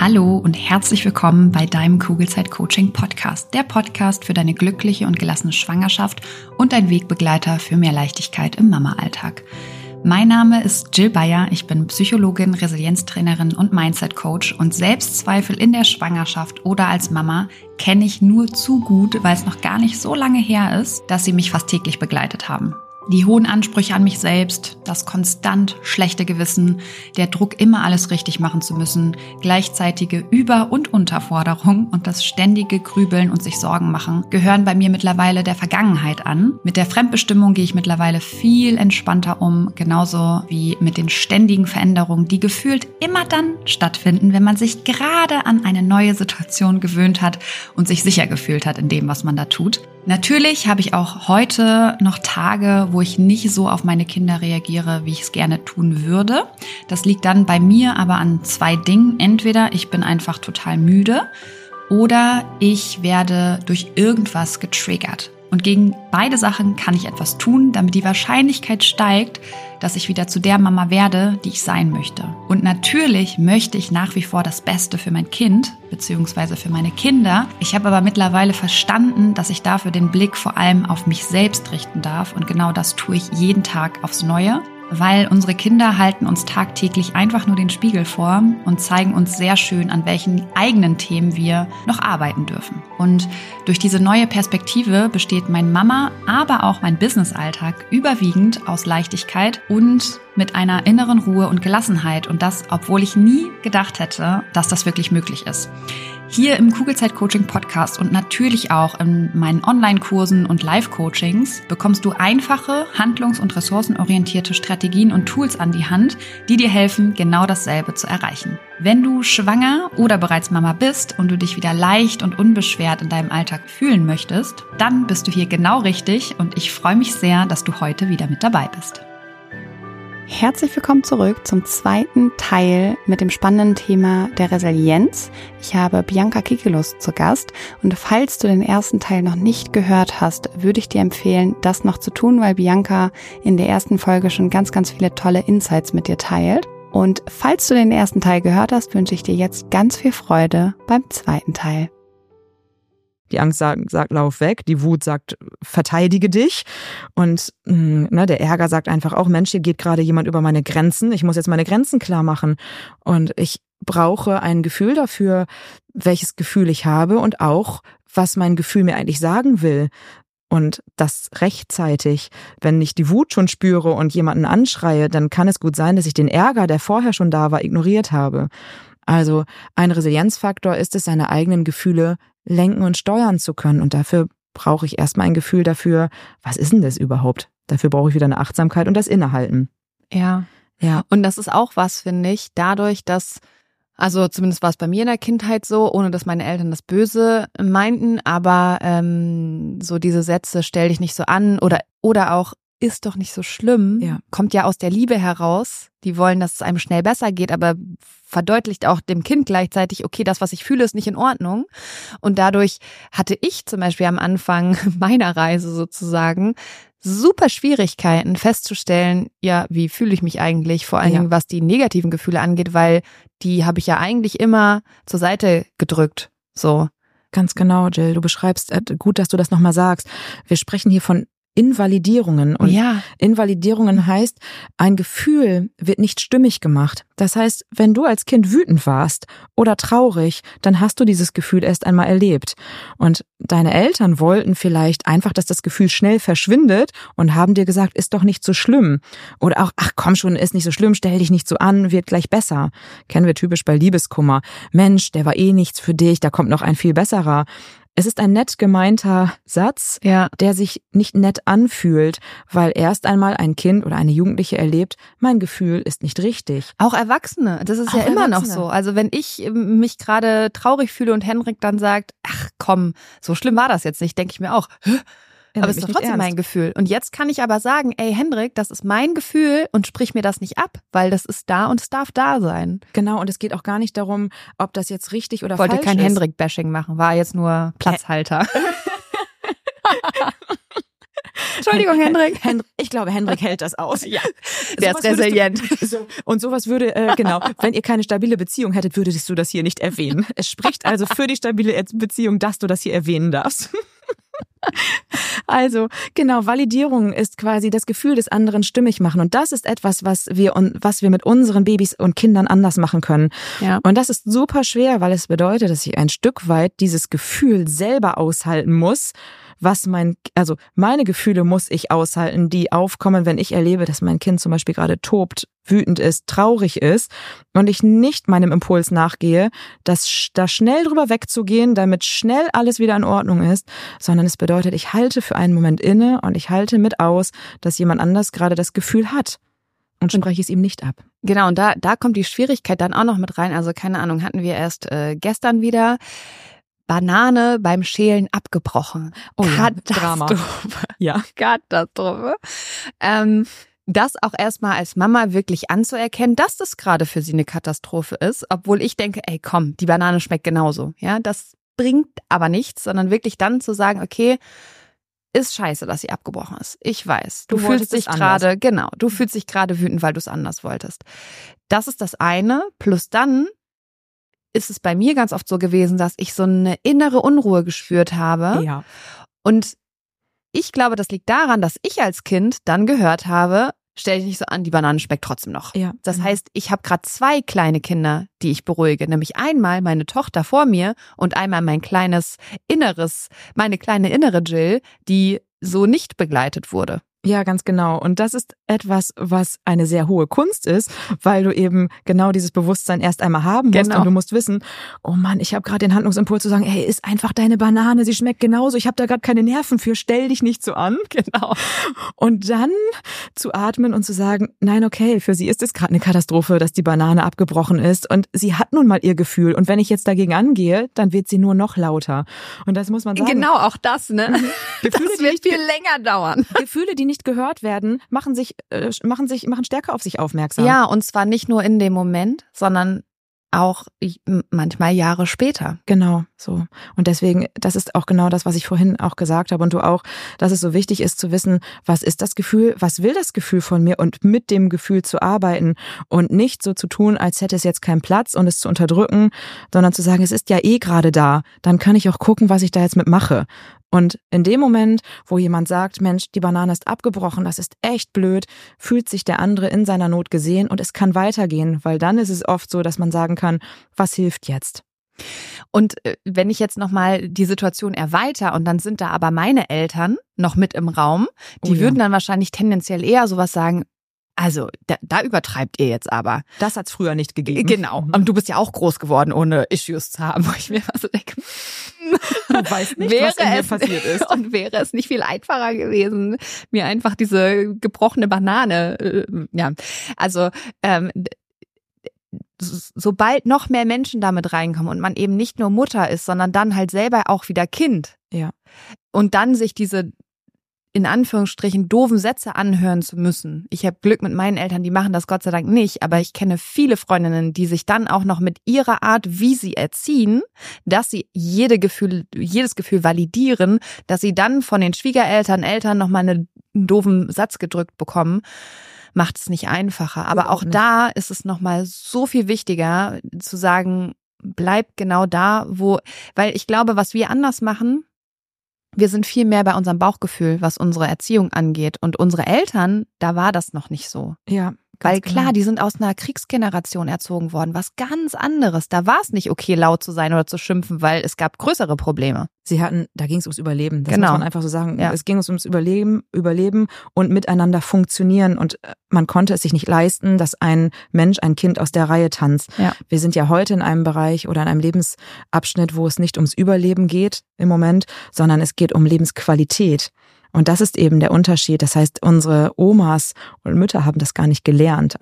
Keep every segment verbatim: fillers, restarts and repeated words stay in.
Hallo und herzlich willkommen bei deinem Kugelzeit-Coaching-Podcast, der Podcast für deine glückliche und gelassene Schwangerschaft und dein Wegbegleiter für mehr Leichtigkeit im Mama-Alltag. Mein Name ist Jill Bayer, ich bin Psychologin, Resilienztrainerin und Mindset-Coach und Selbstzweifel in der Schwangerschaft oder als Mama kenne ich nur zu gut, weil es noch gar nicht so lange her ist, dass sie mich fast täglich begleitet haben. Die hohen Ansprüche an mich selbst, das konstant schlechte Gewissen, der Druck, immer alles richtig machen zu müssen, gleichzeitige Über- und Unterforderung und das ständige Grübeln und sich Sorgen machen gehören bei mir mittlerweile der Vergangenheit an. Mit der Fremdbestimmung gehe ich mittlerweile viel entspannter um, genauso wie mit den ständigen Veränderungen, die gefühlt immer dann stattfinden, wenn man sich gerade an eine neue Situation gewöhnt hat und sich sicher gefühlt hat in dem, was man da tut. Natürlich habe ich auch heute noch Tage, wo ich nicht so auf meine Kinder reagiere, wie ich es gerne tun würde. Das liegt dann bei mir aber an zwei Dingen. Entweder ich bin einfach total müde oder ich werde durch irgendwas getriggert. Und gegen beide Sachen kann ich etwas tun, damit die Wahrscheinlichkeit steigt, dass ich wieder zu der Mama werde, die ich sein möchte. Und natürlich möchte ich nach wie vor das Beste für mein Kind bzw. für meine Kinder. Ich habe aber mittlerweile verstanden, dass ich dafür den Blick vor allem auf mich selbst richten darf. Und genau das tue ich jeden Tag aufs Neue. Weil unsere Kinder halten uns tagtäglich einfach nur den Spiegel vor und zeigen uns sehr schön, an welchen eigenen Themen wir noch arbeiten dürfen. Und durch diese neue Perspektive besteht mein Mama, aber auch mein Business-Alltag überwiegend aus Leichtigkeit und mit einer inneren Ruhe und Gelassenheit. Und das, obwohl ich nie gedacht hätte, dass das wirklich möglich ist. Hier im Kugelzeit-Coaching-Podcast und natürlich auch in meinen Online-Kursen und Live-Coachings bekommst du einfache, handlungs- und ressourcenorientierte Strategien und Tools an die Hand, die dir helfen, genau dasselbe zu erreichen. Wenn du schwanger oder bereits Mama bist und du dich wieder leicht und unbeschwert in deinem Alltag fühlen möchtest, dann bist du hier genau richtig und ich freue mich sehr, dass du heute wieder mit dabei bist. Herzlich willkommen zurück zum zweiten Teil mit dem spannenden Thema der Resilienz. Ich habe Bianca Kikelus zu Gast und falls du den ersten Teil noch nicht gehört hast, würde ich dir empfehlen, das noch zu tun, weil Bianca in der ersten Folge schon ganz, ganz viele tolle Insights mit dir teilt. Und falls du den ersten Teil gehört hast, wünsche ich dir jetzt ganz viel Freude beim zweiten Teil. Die Angst sagt, sagt, lauf weg. Die Wut sagt, verteidige dich. Und mh, ne, der Ärger sagt einfach auch, Mensch, hier geht gerade jemand über meine Grenzen. Ich muss jetzt meine Grenzen klar machen. Und ich brauche ein Gefühl dafür, welches Gefühl ich habe und auch, was mein Gefühl mir eigentlich sagen will. Und das rechtzeitig. Wenn ich die Wut schon spüre und jemanden anschreie, dann kann es gut sein, dass ich den Ärger, der vorher schon da war, ignoriert habe. Also ein Resilienzfaktor ist es, seine eigenen Gefühle lenken und steuern zu können. Und dafür brauche ich erstmal ein Gefühl dafür, was ist denn das überhaupt? Dafür brauche ich wieder eine Achtsamkeit und das Innehalten. Ja, ja. Und das ist auch was, finde ich, dadurch, dass, also zumindest war es bei mir in der Kindheit so, ohne dass meine Eltern das Böse meinten, aber ähm, so diese Sätze, stell dich nicht so an oder oder auch ist doch nicht so schlimm, ja. Kommt ja aus der Liebe heraus. Die wollen, dass es einem schnell besser geht, aber verdeutlicht auch dem Kind gleichzeitig, okay, das, was ich fühle, ist nicht in Ordnung. Und dadurch hatte ich zum Beispiel am Anfang meiner Reise sozusagen super Schwierigkeiten festzustellen, ja, wie fühle ich mich eigentlich, vor allen Dingen, ja. was die negativen Gefühle angeht, weil die habe ich ja eigentlich immer zur Seite gedrückt, so. Ganz genau, Jill, du beschreibst, gut, dass du das nochmal sagst. Wir sprechen hier von Invalidierungen. Und ja. Invalidierungen heißt, ein Gefühl wird nicht stimmig gemacht. Das heißt, wenn du als Kind wütend warst oder traurig, dann hast du dieses Gefühl erst einmal erlebt. Und deine Eltern wollten vielleicht einfach, dass das Gefühl schnell verschwindet und haben dir gesagt, ist doch nicht so schlimm. Oder auch, ach komm schon, ist nicht so schlimm, stell dich nicht so an, wird gleich besser. Kennen wir typisch bei Liebeskummer. Mensch, der war eh nichts für dich, da kommt noch ein viel besserer. Es ist ein nett gemeinter Satz, ja. der sich nicht nett anfühlt, weil erst einmal ein Kind oder eine Jugendliche erlebt, mein Gefühl ist nicht richtig. Auch Erwachsene, das ist Auch ja immer Erwachsene. noch so. Also wenn ich mich gerade traurig fühle und Henrik dann sagt, ach komm, so schlimm war das jetzt nicht, denke ich mir auch, hä? Ja, aber es ist doch trotzdem ernst. mein Gefühl. Und jetzt kann ich aber sagen, ey Hendrik, das ist mein Gefühl und sprich mir das nicht ab, weil das ist da und es darf da sein. Genau, und es geht auch gar nicht darum, ob das jetzt richtig oder ich wollte falsch kein ist. Hendrik-Bashing machen, war jetzt nur Platzhalter. Entschuldigung, Hendrik. Hen- ich glaube, Hendrik hält das aus. Ja, der Sowas ist resilient. Du, so, und sowas würde, äh, genau, wenn ihr keine stabile Beziehung hättet, würdest du das hier nicht erwähnen. Es spricht also für die stabile Beziehung, dass du das hier erwähnen darfst. Also, genau, Validierung ist quasi das Gefühl des anderen stimmig machen. Und das ist etwas, was wir, was wir mit unseren Babys und Kindern anders machen können. Ja. Und das ist super schwer, weil es bedeutet, dass ich ein Stück weit dieses Gefühl selber aushalten muss, was mein, also meine Gefühle muss ich aushalten, die aufkommen, wenn ich erlebe, dass mein Kind zum Beispiel gerade tobt, wütend ist, traurig ist und ich nicht meinem Impuls nachgehe, das, da schnell drüber wegzugehen, damit schnell alles wieder in Ordnung ist, sondern es bedeutet, ich halte für einen Moment inne und ich halte mit aus, dass jemand anders gerade das Gefühl hat und spreche es ihm nicht ab. Genau, und da, da kommt die Schwierigkeit dann auch noch mit rein. Also keine Ahnung, hatten wir erst äh, gestern wieder Banane beim Schälen abgebrochen. Oh ja, Katastrophe. Drama. Ja. Katastrophe. Ähm, das auch erstmal als Mama wirklich anzuerkennen, dass das gerade für sie eine Katastrophe ist, obwohl ich denke, ey komm, die Banane schmeckt genauso. Ja, das bringt aber nichts, sondern wirklich dann zu sagen, okay, ist scheiße, dass sie abgebrochen ist. Ich weiß. Du, du fühlst dich gerade, genau, du fühlst dich gerade wütend, weil du es anders wolltest. Das ist das eine. Plus dann ist es bei mir ganz oft so gewesen, dass ich so eine innere Unruhe gespürt habe. Ja. Und ich glaube, das liegt daran, dass ich als Kind dann gehört habe, stell dich nicht so an, die Banane schmeckt trotzdem noch. Ja. Das heißt, ich habe gerade zwei kleine Kinder, die ich beruhige. Nämlich einmal meine Tochter vor mir und einmal mein kleines Inneres, meine kleine innere Jill, die so nicht begleitet wurde. Ja, ganz genau. Und das ist etwas, was eine sehr hohe Kunst ist, weil du eben genau dieses Bewusstsein erst einmal haben musst. Genau. Und du musst wissen, oh Mann, ich habe gerade den Handlungsimpuls zu sagen, hey, iss einfach deine Banane, sie schmeckt genauso, ich habe da gerade keine Nerven für, stell dich nicht so an. Genau. Und dann zu atmen und zu sagen, nein, okay, für sie ist es gerade eine Katastrophe, dass die Banane abgebrochen ist und sie hat nun mal ihr Gefühl. Und wenn ich jetzt dagegen angehe, dann wird sie nur noch lauter. Und das muss man sagen. Genau, auch das, ne? Gefühle, das die wird nicht viel länger dauern. Gefühle, die nicht gehört werden, machen sich, äh, machen sich, machen stärker auf sich aufmerksam. Ja, und zwar nicht nur in dem Moment, sondern auch manchmal Jahre später. Genau, so. Und deswegen, das ist auch genau das, was ich vorhin auch gesagt habe und du auch, dass es so wichtig ist zu wissen, was ist das Gefühl, was will das Gefühl von mir und mit dem Gefühl zu arbeiten und nicht so zu tun, als hätte es jetzt keinen Platz und es zu unterdrücken, sondern zu sagen, es ist ja eh gerade da, dann kann ich auch gucken, was ich da jetzt mit mache. Und in dem Moment, wo jemand sagt, Mensch, die Banane ist abgebrochen, das ist echt blöd, fühlt sich der andere in seiner Not gesehen und es kann weitergehen, weil dann ist es oft so, dass man sagen kann, was hilft jetzt? Und wenn ich jetzt nochmal die Situation erweitere und dann sind da aber meine Eltern noch mit im Raum, die oh ja. würden dann wahrscheinlich tendenziell eher sowas sagen, also da, da übertreibt ihr jetzt aber. Das hat's früher nicht gegeben. Genau. Und du bist ja auch groß geworden, ohne Issues zu haben, wo ich mir so denke, du weißt nicht, wäre was in mir es, passiert ist. Und wäre es nicht viel einfacher gewesen, mir einfach diese gebrochene Banane, äh, ja, also ähm, sobald noch mehr Menschen damit reinkommen und man eben nicht nur Mutter ist, sondern dann halt selber auch wieder Kind. Ja. Und dann sich diese in Anführungsstrichen doofen Sätze anhören zu müssen. Ich habe Glück mit meinen Eltern, die machen das Gott sei Dank nicht, aber ich kenne viele Freundinnen, die sich dann auch noch mit ihrer Art, wie sie erziehen, dass sie jede Gefühl, jedes Gefühl validieren, dass sie dann von den Schwiegereltern, Eltern nochmal einen doofen Satz gedrückt bekommen, macht es nicht einfacher. Aber auch da ist es nochmal so viel wichtiger zu sagen, bleib genau da, wo, weil ich glaube, was wir anders machen, wir sind viel mehr bei unserem Bauchgefühl, was unsere Erziehung angeht. Und unsere Eltern, da war das noch nicht so. Ja. Weil klar, genau. Die sind aus einer Kriegsgeneration erzogen worden, was ganz anderes. Da war es nicht okay, laut zu sein oder zu schimpfen, weil es gab größere Probleme. Sie hatten, da ging es ums Überleben. Das genau. muss man einfach so sagen. Ja. Es ging uns ums Überleben, Überleben und miteinander funktionieren. Und man konnte es sich nicht leisten, dass ein Mensch, ein Kind aus der Reihe tanzt. Ja. Wir sind ja heute in einem Bereich oder in einem Lebensabschnitt, wo es nicht ums Überleben geht im Moment, sondern es geht um Lebensqualität. Und das ist eben der Unterschied. Das heißt, unsere Omas und Mütter haben das gar nicht gelernt. Also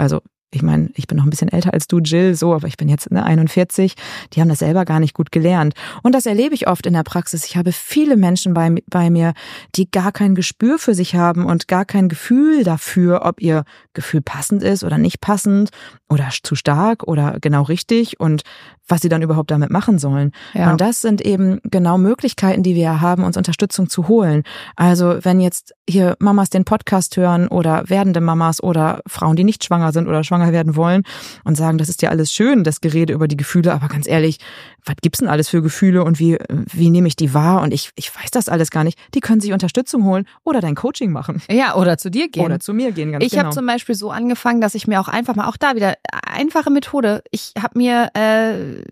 ich meine, ich bin noch ein bisschen älter als du, Jill, so, aber ich bin jetzt ne, einundvierzig, die haben das selber gar nicht gut gelernt. Und das erlebe ich oft in der Praxis. Ich habe viele Menschen bei, bei mir, die gar kein Gespür für sich haben und gar kein Gefühl dafür, ob ihr Gefühl passend ist oder nicht passend oder zu stark oder genau richtig und was sie dann überhaupt damit machen sollen. Ja. Und das sind eben genau Möglichkeiten, die wir haben, uns Unterstützung zu holen. Also wenn jetzt hier Mamas den Podcast hören oder werdende Mamas oder Frauen, die nicht schwanger sind oder schwanger werden wollen und sagen, das ist ja alles schön, das Gerede über die Gefühle, aber ganz ehrlich, was gibt's denn alles für Gefühle und wie wie nehme ich die wahr und ich ich weiß das alles gar nicht. Die können sich Unterstützung holen oder dein Coaching machen. Ja, oder zu dir gehen. Oder zu mir gehen, ganz ich genau. Ich habe zum Beispiel so angefangen, dass ich mir auch einfach mal, auch da wieder, einfache Methode, ich habe mir äh,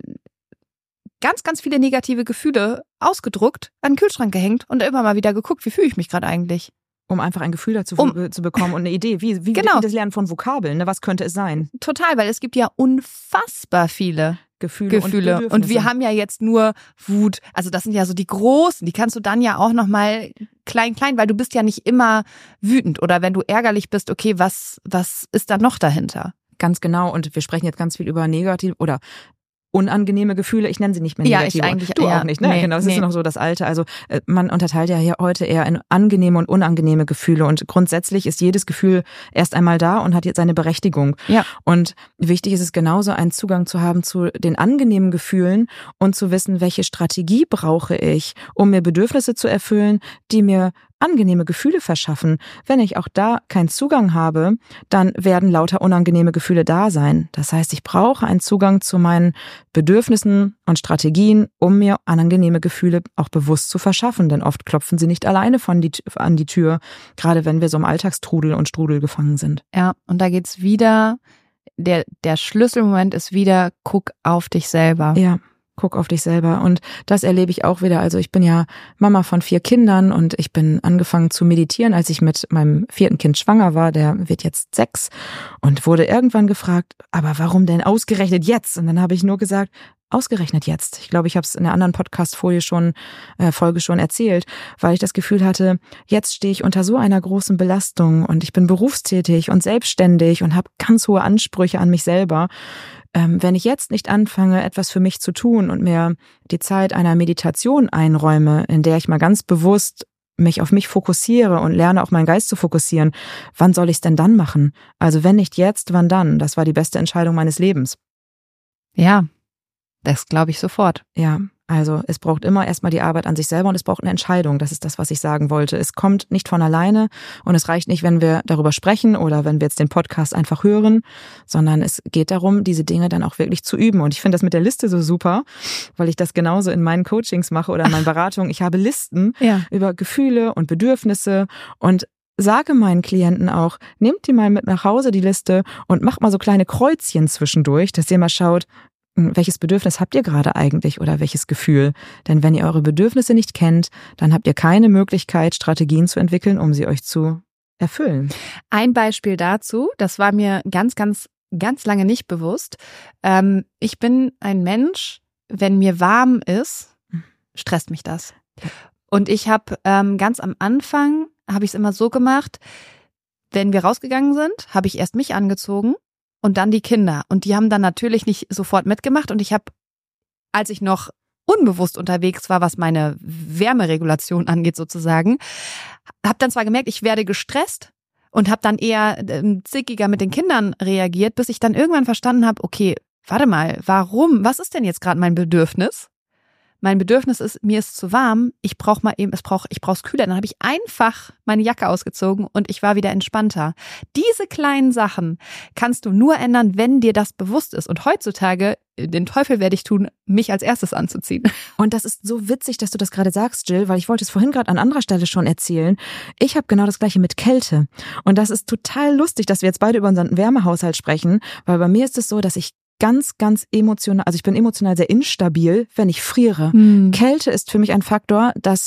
ganz, ganz viele negative Gefühle ausgedruckt, an den Kühlschrank gehängt und immer mal wieder geguckt, wie fühle ich mich gerade eigentlich. Um einfach ein Gefühl dazu um, zu bekommen und eine Idee. Wie, wie, genau. wie das Lernen von Vokabeln, ne? Was könnte es sein? Total, weil es gibt ja unfassbar viele Gefühle, Gefühle. Und, und wir haben ja jetzt nur Wut. Also das sind ja so die großen, die kannst du dann ja auch nochmal klein, klein, weil du bist ja nicht immer wütend. Oder wenn du ärgerlich bist, okay, was, was ist da noch dahinter? Ganz genau. Und wir sprechen jetzt ganz viel über negativ oder unangenehme Gefühle, ich nenne sie nicht mehr negative. Ja, ich eigentlich du ja, auch nicht, ne? Nee, genau, das nee. ist noch so das Alte. Also äh, man unterteilt ja hier heute eher in angenehme und unangenehme Gefühle und grundsätzlich ist jedes Gefühl erst einmal da und hat jetzt seine Berechtigung. Ja. Und wichtig ist es genauso, einen Zugang zu haben zu den angenehmen Gefühlen und zu wissen, welche Strategie brauche ich, um mir Bedürfnisse zu erfüllen, die mir angenehme Gefühle verschaffen. Wenn ich auch da keinen Zugang habe, dann werden lauter unangenehme Gefühle da sein. Das heißt, ich brauche einen Zugang zu meinen Bedürfnissen und Strategien, um mir angenehme Gefühle auch bewusst zu verschaffen. Denn oft klopfen sie nicht alleine von die, an die Tür, gerade wenn wir so im Alltagstrudel und Strudel gefangen sind. Ja, und da geht's wieder, der, der Schlüsselmoment ist wieder, guck auf dich selber. Ja. Guck auf dich selber. Und das erlebe ich auch wieder. Also ich bin ja Mama von vier Kindern und ich bin angefangen zu meditieren, als ich mit meinem vierten Kind schwanger war. Der wird jetzt sechs und wurde irgendwann gefragt, aber warum denn ausgerechnet jetzt? Und dann habe ich nur gesagt, ausgerechnet jetzt. Ich glaube, ich habe es in der anderen Podcast-Folie schon, äh, Folge schon erzählt, weil ich das Gefühl hatte, jetzt stehe ich unter so einer großen Belastung und ich bin berufstätig und selbstständig und habe ganz hohe Ansprüche an mich selber. Ähm, wenn ich jetzt nicht anfange, etwas für mich zu tun und mir die Zeit einer Meditation einräume, in der ich mal ganz bewusst mich auf mich fokussiere und lerne, auch meinen Geist zu fokussieren, wann soll ich es denn dann machen? Also wenn nicht jetzt, wann dann? Das war die beste Entscheidung meines Lebens. Ja, das glaube ich sofort. Ja, also es braucht immer erstmal die Arbeit an sich selber und es braucht eine Entscheidung. Das ist das, was ich sagen wollte. Es kommt nicht von alleine und es reicht nicht, wenn wir darüber sprechen oder wenn wir jetzt den Podcast einfach hören, sondern es geht darum, diese Dinge dann auch wirklich zu üben. Und ich finde das mit der Liste so super, weil ich das genauso in meinen Coachings mache oder in meinen Beratungen. Ich habe Listen ja. über Gefühle und Bedürfnisse und sage meinen Klienten auch, nehmt die mal mit nach Hause, die Liste, und macht mal so kleine Kreuzchen zwischendurch, dass ihr mal schaut, welches Bedürfnis habt ihr gerade eigentlich oder welches Gefühl? Denn wenn ihr eure Bedürfnisse nicht kennt, dann habt ihr keine Möglichkeit, Strategien zu entwickeln, um sie euch zu erfüllen. Ein Beispiel dazu, das war mir ganz, ganz, ganz lange nicht bewusst. Ähm, ich bin ein Mensch, wenn mir warm ist, stresst mich das. Und ich habe ähm, ganz am Anfang, habe ich es immer so gemacht, wenn wir rausgegangen sind, habe ich erst mich angezogen. Und dann die Kinder. Und die haben dann natürlich nicht sofort mitgemacht. Und ich habe, als ich noch unbewusst unterwegs war, was meine Wärmeregulation angeht sozusagen, habe dann zwar gemerkt, ich werde gestresst und habe dann eher äh, zickiger mit den Kindern reagiert, bis ich dann irgendwann verstanden habe, okay, warte mal, warum? Was ist denn jetzt gerade mein Bedürfnis? Mein Bedürfnis ist, mir ist zu warm, ich brauche mal eben, es brauch, ich brauch's kühler. Dann habe ich einfach meine Jacke ausgezogen und ich war wieder entspannter. Diese kleinen Sachen kannst du nur ändern, wenn dir das bewusst ist. Und heutzutage, den Teufel werde ich tun, mich als erstes anzuziehen. Und das ist so witzig, dass du das gerade sagst, Jill, weil ich wollte es vorhin gerade an anderer Stelle schon erzählen. Ich habe genau das Gleiche mit Kälte. Und das ist total lustig, dass wir jetzt beide über unseren Wärmehaushalt sprechen, weil bei mir ist es so, dass ich ganz, ganz emotional, also ich bin emotional sehr instabil, wenn ich friere. Hm. Kälte ist für mich ein Faktor, dass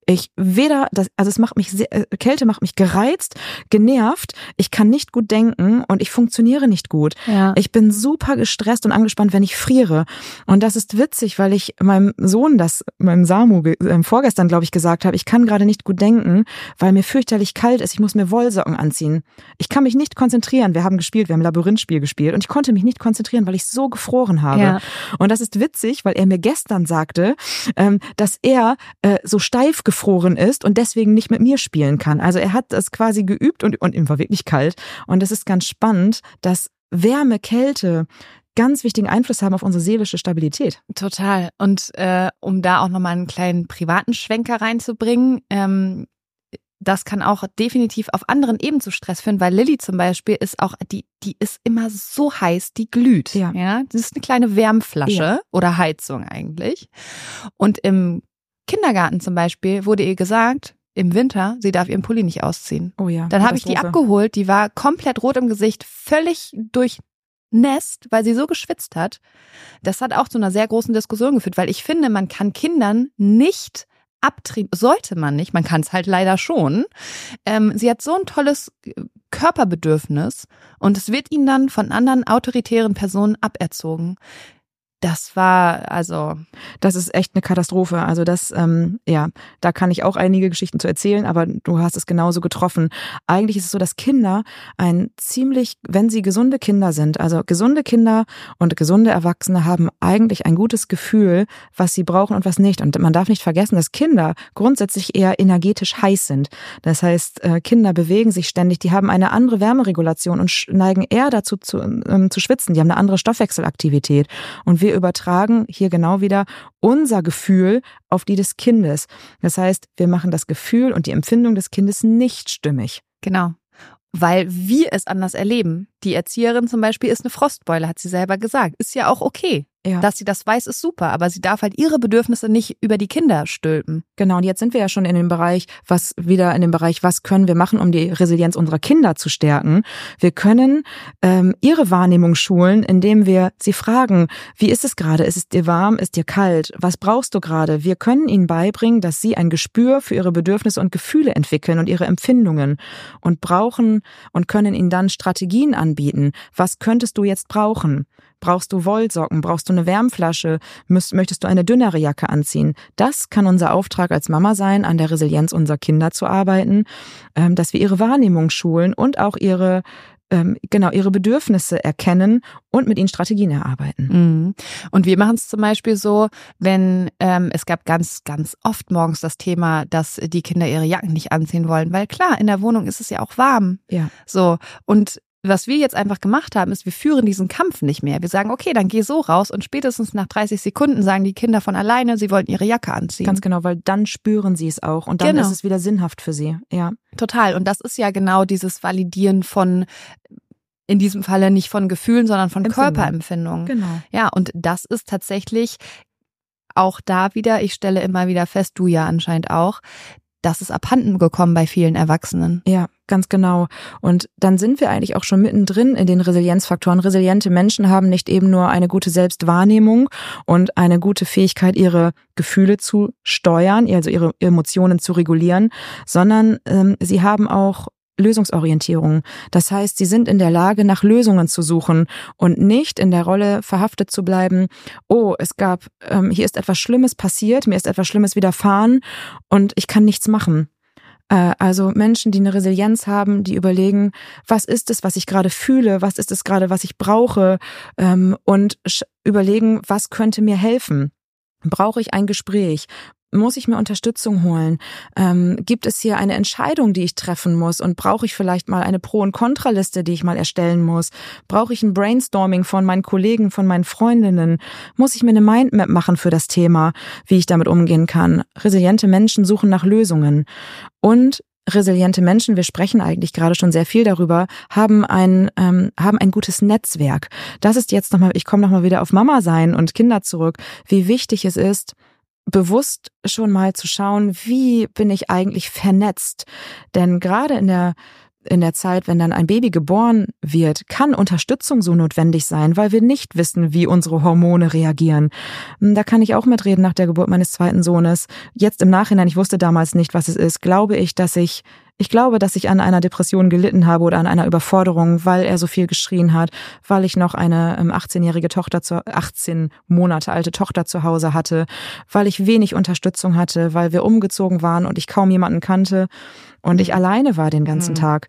Ich weder, das, also es macht mich sehr, Kälte macht mich gereizt, genervt, ich kann nicht gut denken und ich funktioniere nicht gut. Ja. Ich bin super gestresst und angespannt, wenn ich friere. Und das ist witzig, weil ich meinem Sohn das, meinem Samu äh, vorgestern, glaube ich, gesagt habe, ich kann gerade nicht gut denken, weil mir fürchterlich kalt ist, ich muss mir Wollsocken anziehen. Ich kann mich nicht konzentrieren. Wir haben gespielt, wir haben ein Labyrinthspiel gespielt und ich konnte mich nicht konzentrieren, weil ich so gefroren habe. Ja. Und das ist witzig, weil er mir gestern sagte, ähm, dass er äh, so steif gefroren ist und deswegen nicht mit mir spielen kann. Also er hat das quasi geübt und, und ihm war wirklich kalt. Und es ist ganz spannend, dass Wärme, Kälte ganz wichtigen Einfluss haben auf unsere seelische Stabilität. Total. Und äh, um da auch nochmal einen kleinen privaten Schwenker reinzubringen, ähm, das kann auch definitiv auf anderen Ebenen zu Stress führen, weil Lilly zum Beispiel ist auch, die die ist immer so heiß, die glüht. Ja. Ja, das ist eine kleine Wärmflasche Ja. oder Heizung eigentlich. Und im Kindergarten zum Beispiel wurde ihr gesagt, im Winter, sie darf ihren Pulli nicht ausziehen. Oh ja. Dann habe ich die abgeholt, die war komplett rot im Gesicht, völlig durchnässt, weil sie so geschwitzt hat. Das hat auch zu einer sehr großen Diskussion geführt, weil ich finde, man kann Kindern nicht abtrieben, sollte man nicht, man kann es halt leider schon. Ähm, sie hat so ein tolles Körperbedürfnis und es wird ihnen dann von anderen autoritären Personen aberzogen. Das war also... Das ist echt eine Katastrophe. Also das, ähm, ja, da kann ich auch einige Geschichten zu erzählen, aber du hast es genauso getroffen. Eigentlich ist es so, dass Kinder ein ziemlich, wenn sie gesunde Kinder sind, also gesunde Kinder und gesunde Erwachsene haben eigentlich ein gutes Gefühl, was sie brauchen und was nicht. Und man darf nicht vergessen, dass Kinder grundsätzlich eher energetisch heiß sind. Das heißt, Kinder bewegen sich ständig, die haben eine andere Wärmeregulation und neigen eher dazu zu, ähm, zu schwitzen. Die haben eine andere Stoffwechselaktivität. Und wir übertragen hier genau wieder unser Gefühl auf die des Kindes. Das heißt, wir machen das Gefühl und die Empfindung des Kindes nicht stimmig. Genau. Weil wir es anders erleben. Die Erzieherin zum Beispiel ist eine Frostbeule, hat sie selber gesagt. Ist ja auch okay. Ja. Dass sie das weiß, ist super, aber sie darf halt ihre Bedürfnisse nicht über die Kinder stülpen. Genau, und jetzt sind wir ja schon in dem Bereich, was wieder in dem Bereich, was können wir machen, um die Resilienz unserer Kinder zu stärken. Wir können ähm, ihre Wahrnehmung schulen, indem wir sie fragen, wie ist es gerade? Ist es dir warm? Ist dir kalt? Was brauchst du gerade? Wir können ihnen beibringen, dass sie ein Gespür für ihre Bedürfnisse und Gefühle entwickeln und ihre Empfindungen und brauchen und können ihnen dann Strategien anbieten. Was könntest du jetzt brauchen? Brauchst du Wollsocken? Brauchst du eine Wärmflasche? Möchtest du eine dünnere Jacke anziehen? Das kann unser Auftrag als Mama sein, an der Resilienz unserer Kinder zu arbeiten, dass wir ihre Wahrnehmung schulen und auch ihre genau ihre Bedürfnisse erkennen und mit ihnen Strategien erarbeiten. Und wir machen es zum Beispiel so, wenn ähm, es gab ganz, ganz oft morgens das Thema, dass die Kinder ihre Jacken nicht anziehen wollen, weil klar, in der Wohnung ist es ja auch warm. Ja. So, und was wir jetzt einfach gemacht haben, ist, wir führen diesen Kampf nicht mehr. Wir sagen, okay, dann geh so raus und spätestens nach dreißig Sekunden sagen die Kinder von alleine, sie wollten ihre Jacke anziehen. Ganz genau, weil dann spüren sie es auch und dann genau. ist es wieder sinnhaft für sie. Ja. Total. Und das ist ja genau dieses Validieren von, in diesem Falle nicht von Gefühlen, sondern von Empfindung. Körperempfindungen. Genau. Ja, und das ist tatsächlich auch da wieder, ich stelle immer wieder fest, du ja anscheinend auch, das ist abhanden gekommen bei vielen Erwachsenen. Ja, ganz genau. Und dann sind wir eigentlich auch schon mittendrin in den Resilienzfaktoren. Resiliente Menschen haben nicht eben nur eine gute Selbstwahrnehmung und eine gute Fähigkeit, ihre Gefühle zu steuern, also ihre Emotionen zu regulieren, sondern ähm, sie haben auch Lösungsorientierung. Das heißt, sie sind in der Lage, nach Lösungen zu suchen und nicht in der Rolle verhaftet zu bleiben, oh, es gab, ähm, hier ist etwas Schlimmes passiert, mir ist etwas Schlimmes widerfahren und ich kann nichts machen. Äh, also Menschen, die eine Resilienz haben, die überlegen, was ist es, was ich gerade fühle, was ist es gerade, was ich brauche, ähm, und sch- überlegen, was könnte mir helfen. Brauche ich ein Gespräch? Muss ich mir Unterstützung holen? Ähm, gibt es hier eine Entscheidung, die ich treffen muss? Und brauche ich vielleicht mal eine Pro- und Kontraliste, die ich mal erstellen muss? Brauche ich ein Brainstorming von meinen Kollegen, von meinen Freundinnen? Muss ich mir eine Mindmap machen für das Thema, wie ich damit umgehen kann? Resiliente Menschen suchen nach Lösungen. Und resiliente Menschen, wir sprechen eigentlich gerade schon sehr viel darüber, haben ein ähm, haben ein gutes Netzwerk. Das ist jetzt nochmal, ich komme nochmal wieder auf Mama sein und Kinder zurück, wie wichtig es ist, bewusst schon mal zu schauen, wie bin ich eigentlich vernetzt? Denn gerade in der in der Zeit, wenn dann ein Baby geboren wird, kann Unterstützung so notwendig sein, weil wir nicht wissen, wie unsere Hormone reagieren. Da kann ich auch mitreden nach der Geburt meines zweiten Sohnes. Jetzt im Nachhinein, ich wusste damals nicht, was es ist, glaube ich, dass ich Ich glaube, dass ich an einer Depression gelitten habe oder an einer Überforderung, weil er so viel geschrien hat, weil ich noch eine achtzehnjährige Tochter, zu, achtzehn Monate alte Tochter zu Hause hatte, weil ich wenig Unterstützung hatte, weil wir umgezogen waren und ich kaum jemanden kannte und ich alleine war den ganzen mhm. Tag.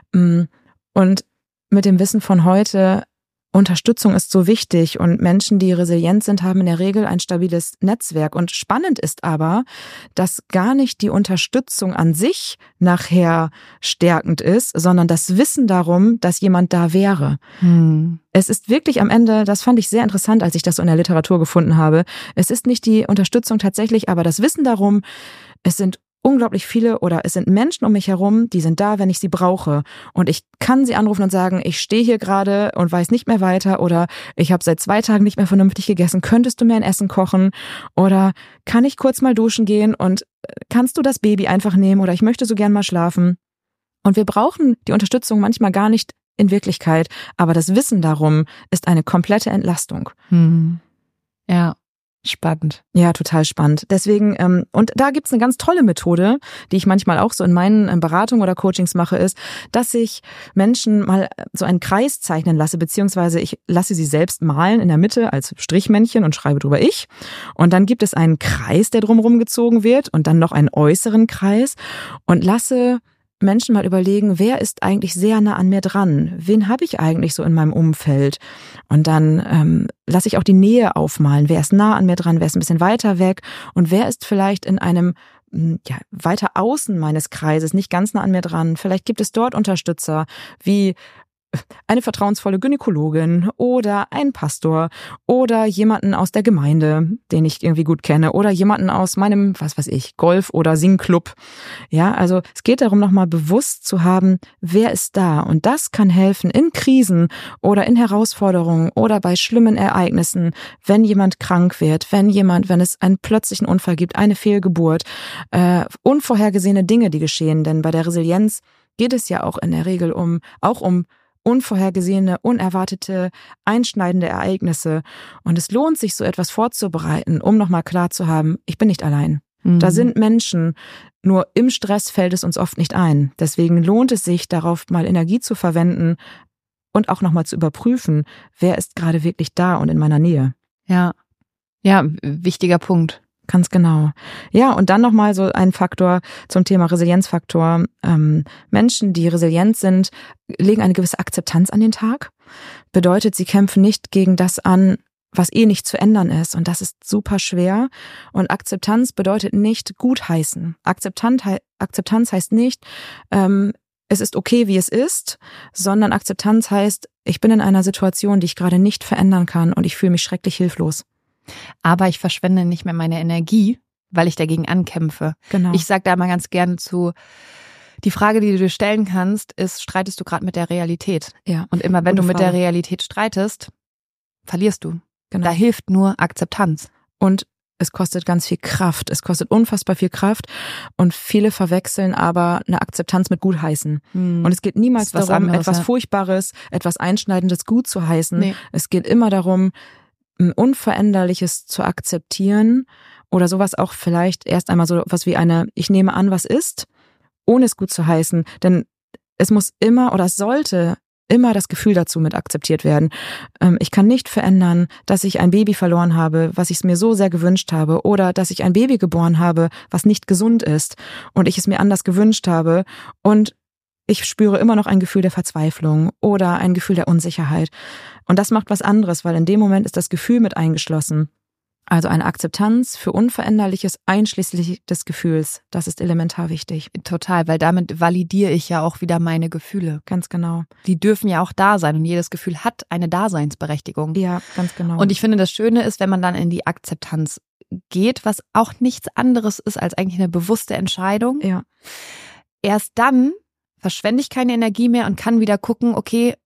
Und mit dem Wissen von heute, Unterstützung ist so wichtig und Menschen, die resilient sind, haben in der Regel ein stabiles Netzwerk. Und spannend ist aber, dass gar nicht die Unterstützung an sich nachher stärkend ist, sondern das Wissen darum, dass jemand da wäre. Hm. Es ist wirklich am Ende, das fand ich sehr interessant, als ich das so in der Literatur gefunden habe, es ist nicht die Unterstützung tatsächlich, aber das Wissen darum, es sind unglaublich viele oder es sind Menschen um mich herum, die sind da, wenn ich sie brauche. Und ich kann sie anrufen und sagen, ich stehe hier gerade und weiß nicht mehr weiter oder ich habe seit zwei Tagen nicht mehr vernünftig gegessen. Könntest du mir ein Essen kochen? Oder kann ich kurz mal duschen gehen und kannst du das Baby einfach nehmen oder ich möchte so gern mal schlafen? Und wir brauchen die Unterstützung manchmal gar nicht in Wirklichkeit, aber das Wissen darum ist eine komplette Entlastung. Hm. Ja. Spannend. Ja, total spannend. Deswegen, ähm, und da gibt's eine ganz tolle Methode, die ich manchmal auch so in meinen Beratungen oder Coachings mache, ist, dass ich Menschen mal so einen Kreis zeichnen lasse, beziehungsweise ich lasse sie selbst malen in der Mitte als Strichmännchen und schreibe drüber ich. Und dann gibt es einen Kreis, der drumherum gezogen wird und dann noch einen äußeren Kreis und lasse Menschen mal überlegen, wer ist eigentlich sehr nah an mir dran? Wen habe ich eigentlich so in meinem Umfeld? Und dann ähm, lasse ich auch die Nähe aufmalen. Wer ist nah an mir dran? Wer ist ein bisschen weiter weg? Und wer ist vielleicht in einem ja, weiter außen meines Kreises, nicht ganz nah an mir dran? Vielleicht gibt es dort Unterstützer wie eine vertrauensvolle Gynäkologin oder ein Pastor oder jemanden aus der Gemeinde, den ich irgendwie gut kenne oder jemanden aus meinem, was weiß ich, Golf- oder Singclub. Ja, also es geht darum, nochmal bewusst zu haben, wer ist da? Und das kann helfen in Krisen oder in Herausforderungen oder bei schlimmen Ereignissen, wenn jemand krank wird, wenn jemand, wenn es einen plötzlichen Unfall gibt, eine Fehlgeburt, äh, unvorhergesehene Dinge, die geschehen. Denn bei der Resilienz geht es ja auch in der Regel um, auch um unvorhergesehene, unerwartete, einschneidende Ereignisse. Und es lohnt sich, so etwas vorzubereiten, um nochmal klar zu haben, ich bin nicht allein. Mhm. Da sind Menschen, nur im Stress fällt es uns oft nicht ein. Deswegen lohnt es sich, darauf mal Energie zu verwenden und auch nochmal zu überprüfen, wer ist gerade wirklich da und in meiner Nähe. Ja, ja, wichtiger Punkt. Ganz genau. Ja, und dann nochmal so ein Faktor zum Thema Resilienzfaktor. Ähm, Menschen, die resilient sind, legen eine gewisse Akzeptanz an den Tag. Bedeutet, sie kämpfen nicht gegen das an, was eh nicht zu ändern ist. Und das ist super schwer. Und Akzeptanz bedeutet nicht gutheißen. Akzeptanz, Akzeptanz heißt nicht, ähm, es ist okay, wie es ist, sondern Akzeptanz heißt, ich bin in einer Situation, die ich gerade nicht verändern kann und ich fühle mich schrecklich hilflos. Aber ich verschwende nicht mehr meine Energie, weil ich dagegen ankämpfe. Genau. Ich sage da mal ganz gerne zu, die Frage, die du dir stellen kannst, ist, streitest du gerade mit der Realität? Ja. Und immer wenn Gute du mit Frage. der Realität streitest, verlierst du. Genau. Da hilft nur Akzeptanz. Und es kostet ganz viel Kraft. Es kostet unfassbar viel Kraft. Und viele verwechseln aber eine Akzeptanz mit Gutheißen. Hm. Und es geht niemals darum, anderes, etwas ja. Furchtbares, etwas Einschneidendes gut zu heißen. Nee. Es geht immer darum, ein Unveränderliches zu akzeptieren oder sowas auch vielleicht erst einmal so was wie eine, ich nehme an, was ist, ohne es gut zu heißen. Denn es muss immer oder es sollte immer das Gefühl dazu mit akzeptiert werden. Ich kann nicht verändern, dass ich ein Baby verloren habe, was ich es mir so sehr gewünscht habe, oder dass ich ein Baby geboren habe, was nicht gesund ist und ich es mir anders gewünscht habe und ich spüre immer noch ein Gefühl der Verzweiflung oder ein Gefühl der Unsicherheit. Und das macht was anderes, weil in dem Moment ist das Gefühl mit eingeschlossen. Also eine Akzeptanz für Unveränderliches einschließlich des Gefühls. Das ist elementar wichtig. Total, weil damit validiere ich ja auch wieder meine Gefühle. Ganz genau. Die dürfen ja auch da sein und jedes Gefühl hat eine Daseinsberechtigung. Ja, ganz genau. Und ich finde, das Schöne ist, wenn man dann in die Akzeptanz geht, was auch nichts anderes ist als eigentlich eine bewusste Entscheidung. Ja. Erst dann verschwende ich keine Energie mehr und kann wieder gucken, okay,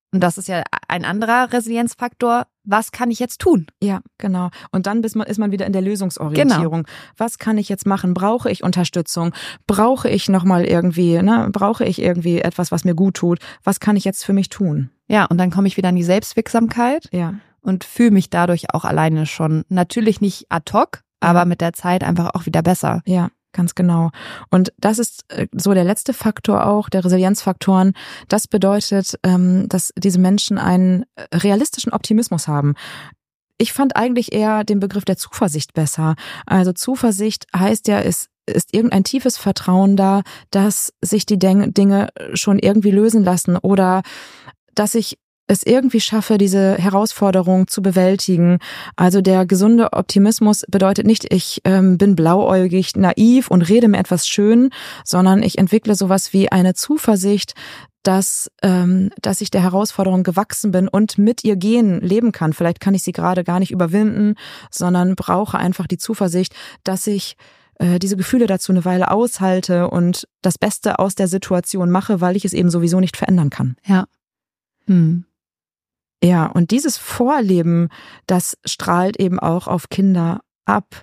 Und das ist ja ein anderer Resilienzfaktor. Was kann ich jetzt tun? Ja, genau. Und dann ist man, ist man wieder in der Lösungsorientierung. Genau. Was kann ich jetzt machen? Brauche ich Unterstützung? Brauche ich nochmal irgendwie, ne? Brauche ich irgendwie etwas, was mir gut tut? Was kann ich jetzt für mich tun? Ja, und dann komme ich wieder in die Selbstwirksamkeit. Ja. Und fühle mich dadurch auch alleine schon, natürlich nicht ad hoc, aber mit der Zeit einfach auch wieder besser. Ja. Ganz genau. Und das ist so der letzte Faktor auch, der Resilienzfaktoren. Das bedeutet, dass diese Menschen einen realistischen Optimismus haben. Ich fand eigentlich eher den Begriff der Zuversicht besser. Also Zuversicht heißt ja, es ist irgendein tiefes Vertrauen da, dass sich die Dinge schon irgendwie lösen lassen oder dass ich es irgendwie schaffe, diese Herausforderung zu bewältigen. Also der gesunde Optimismus bedeutet nicht, ich ähm, bin blauäugig, naiv und rede mir etwas schön, sondern ich entwickle sowas wie eine Zuversicht, dass ähm, dass ich der Herausforderung gewachsen bin und mit ihr gehen, leben kann. Vielleicht kann ich sie gerade gar nicht überwinden, sondern brauche einfach die Zuversicht, dass ich äh, diese Gefühle dazu eine Weile aushalte und das Beste aus der Situation mache, weil ich es eben sowieso nicht verändern kann. Ja. Hm. Ja, und dieses Vorleben, das strahlt eben auch auf Kinder ab.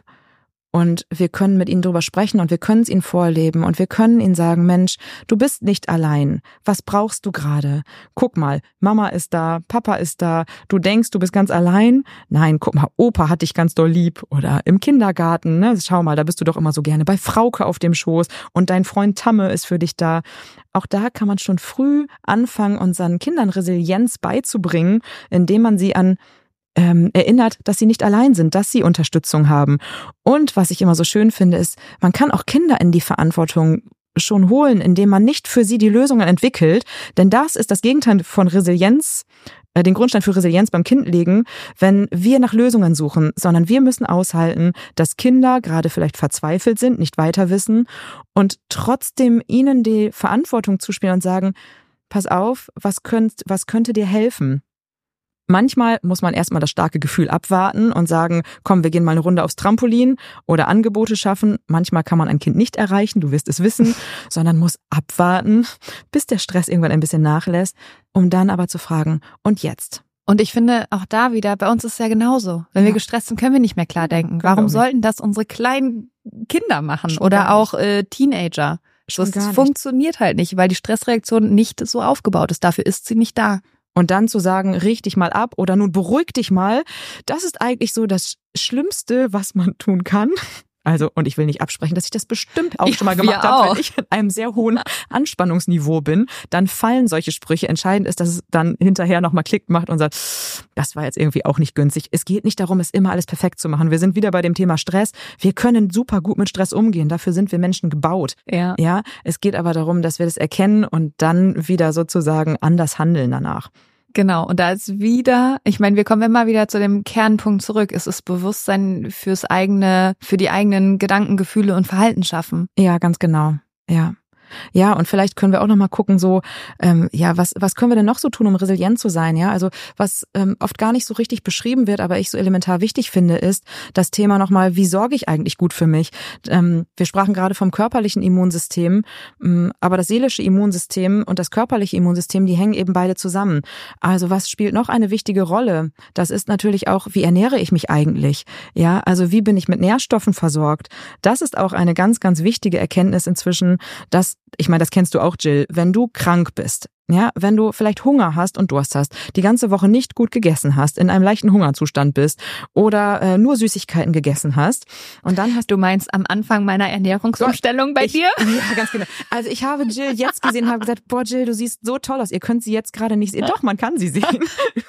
Und wir können mit ihnen drüber sprechen und wir können es ihnen vorleben und wir können ihnen sagen, Mensch, du bist nicht allein. Was brauchst du gerade? Guck mal, Mama ist da, Papa ist da. Du denkst, du bist ganz allein? Nein, guck mal, Opa hat dich ganz doll lieb. Oder im Kindergarten, ne? Schau mal, da bist du doch immer so gerne bei Frauke auf dem Schoß und dein Freund Tamme ist für dich da. Auch da kann man schon früh anfangen, unseren Kindern Resilienz beizubringen, indem man sie an Ähm, erinnert, dass sie nicht allein sind, dass sie Unterstützung haben. Und was ich immer so schön finde, ist, man kann auch Kinder in die Verantwortung schon holen, indem man nicht für sie die Lösungen entwickelt. Denn das ist das Gegenteil von Resilienz, äh, den Grundstein für Resilienz beim Kind legen, wenn wir nach Lösungen suchen, sondern wir müssen aushalten, dass Kinder gerade vielleicht verzweifelt sind, nicht weiter wissen und trotzdem ihnen die Verantwortung zuspielen und sagen, pass auf, was könnt, was könnte dir helfen? Manchmal muss man erstmal das starke Gefühl abwarten und sagen, komm, wir gehen mal eine Runde aufs Trampolin oder Angebote schaffen. Manchmal kann man ein Kind nicht erreichen, du wirst es wissen, sondern muss abwarten, bis der Stress irgendwann ein bisschen nachlässt, um dann aber zu fragen, und jetzt? Und ich finde auch da wieder, bei uns ist es ja genauso. Wenn ja. wir gestresst sind, können wir nicht mehr klar denken. Warum sollten das unsere kleinen Kinder machen Schon oder auch äh, Teenager? Schon das funktioniert halt nicht, weil die Stressreaktion nicht so aufgebaut ist. Dafür ist sie nicht da. Und dann zu sagen, reg dich mal ab oder nun beruhig dich mal, das ist eigentlich so das Schlimmste, was man tun kann. Also, und ich will nicht absprechen, dass ich das bestimmt auch ja, schon mal gemacht habe, wenn ich in einem sehr hohen Anspannungsniveau bin. Dann fallen solche Sprüche. Entscheidend ist, dass es dann hinterher nochmal Klick macht und sagt, das war jetzt irgendwie auch nicht günstig. Es geht nicht darum, es immer alles perfekt zu machen. Wir sind wieder bei dem Thema Stress. Wir können super gut mit Stress umgehen. Dafür sind wir Menschen gebaut. Ja. Ja, es geht aber darum, dass wir das erkennen und dann wieder sozusagen anders handeln danach. Genau, und da ist wieder, ich meine, wir kommen immer wieder zu dem Kernpunkt zurück. Es ist Bewusstsein fürs eigene, für die eigenen Gedanken, Gefühle und Verhalten schaffen. Ja, ganz genau. Ja. Ja, und vielleicht können wir auch noch mal gucken, so, ähm, ja, was was können wir denn noch so tun, um resilient zu sein, ja? Also was ähm, oft gar nicht so richtig beschrieben wird, aber ich so elementar wichtig finde, ist das Thema noch mal, wie sorge ich eigentlich gut für mich? Ähm, wir sprachen gerade vom körperlichen Immunsystem, ähm, aber das seelische Immunsystem und das körperliche Immunsystem, die hängen eben beide zusammen. Also was spielt noch eine wichtige Rolle? Das ist natürlich auch, wie ernähre ich mich eigentlich? Ja, also wie bin ich mit Nährstoffen versorgt? Das ist auch eine ganz, ganz wichtige Erkenntnis inzwischen, dass ich meine, das kennst du auch, Jill, wenn du krank bist, ja, wenn du vielleicht Hunger hast und Durst hast, die ganze Woche nicht gut gegessen hast, in einem leichten Hungerzustand bist oder äh, nur Süßigkeiten gegessen hast und dann hast du meinst am Anfang meiner Ernährungsumstellung bei ich, dir? Ja, ganz genau. Also ich habe Jill jetzt gesehen und habe gesagt, boah Jill, du siehst so toll aus. Ihr könnt sie jetzt gerade nicht sehen. Doch, man kann sie sehen.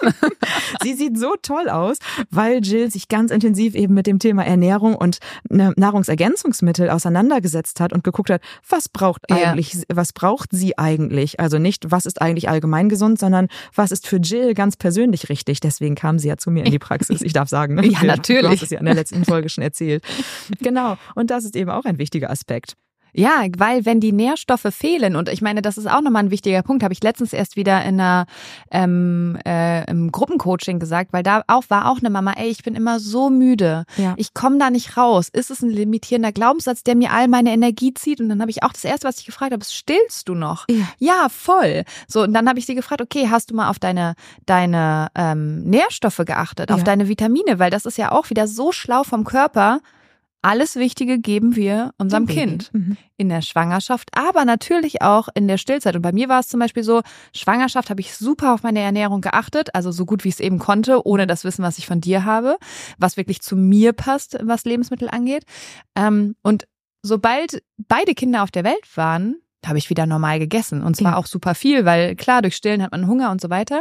Sie sieht so toll aus, weil Jill sich ganz intensiv eben mit dem Thema Ernährung und Nahrungsergänzungsmittel auseinandergesetzt hat und geguckt hat, was braucht eigentlich, ja. was braucht sie eigentlich? Also nicht, was ist eigentlich allgemein gesund, sondern was ist für Jill ganz persönlich richtig. Deswegen kam sie ja zu mir in die Praxis. Ich darf sagen, ne? Ja, natürlich. Du hast es ja in der letzten Folge schon erzählt. Genau. Und das ist eben auch ein wichtiger Aspekt. Ja, weil wenn die Nährstoffe fehlen, und ich meine, das ist auch nochmal ein wichtiger Punkt, habe ich letztens erst wieder in einer ähm, äh, im Gruppencoaching gesagt, weil da auch war auch eine Mama, ey, ich bin immer so müde, Ja. ich komme da nicht raus. Ist es ein limitierender Glaubenssatz, der mir all meine Energie zieht? Und dann habe ich auch das Erste, was ich gefragt habe, ist, stillst du noch? Ja. Ja, voll. So, und dann habe ich sie gefragt, okay, hast du mal auf deine deine ähm, Nährstoffe geachtet, auf Ja. deine Vitamine, weil das ist ja auch wieder so schlau vom Körper. Alles Wichtige geben wir unserem Dem Baby. Kind Mhm. in der Schwangerschaft, aber natürlich auch in der Stillzeit. Und bei mir war es zum Beispiel so, Schwangerschaft habe ich super auf meine Ernährung geachtet, also so gut wie ich es eben konnte, ohne das Wissen, was ich von dir habe, was wirklich zu mir passt, was Lebensmittel angeht. Ähm, und sobald beide Kinder auf der Welt waren, habe ich wieder normal gegessen. Und zwar Ja. auch super viel, weil klar, durch Stillen hat man Hunger und so weiter,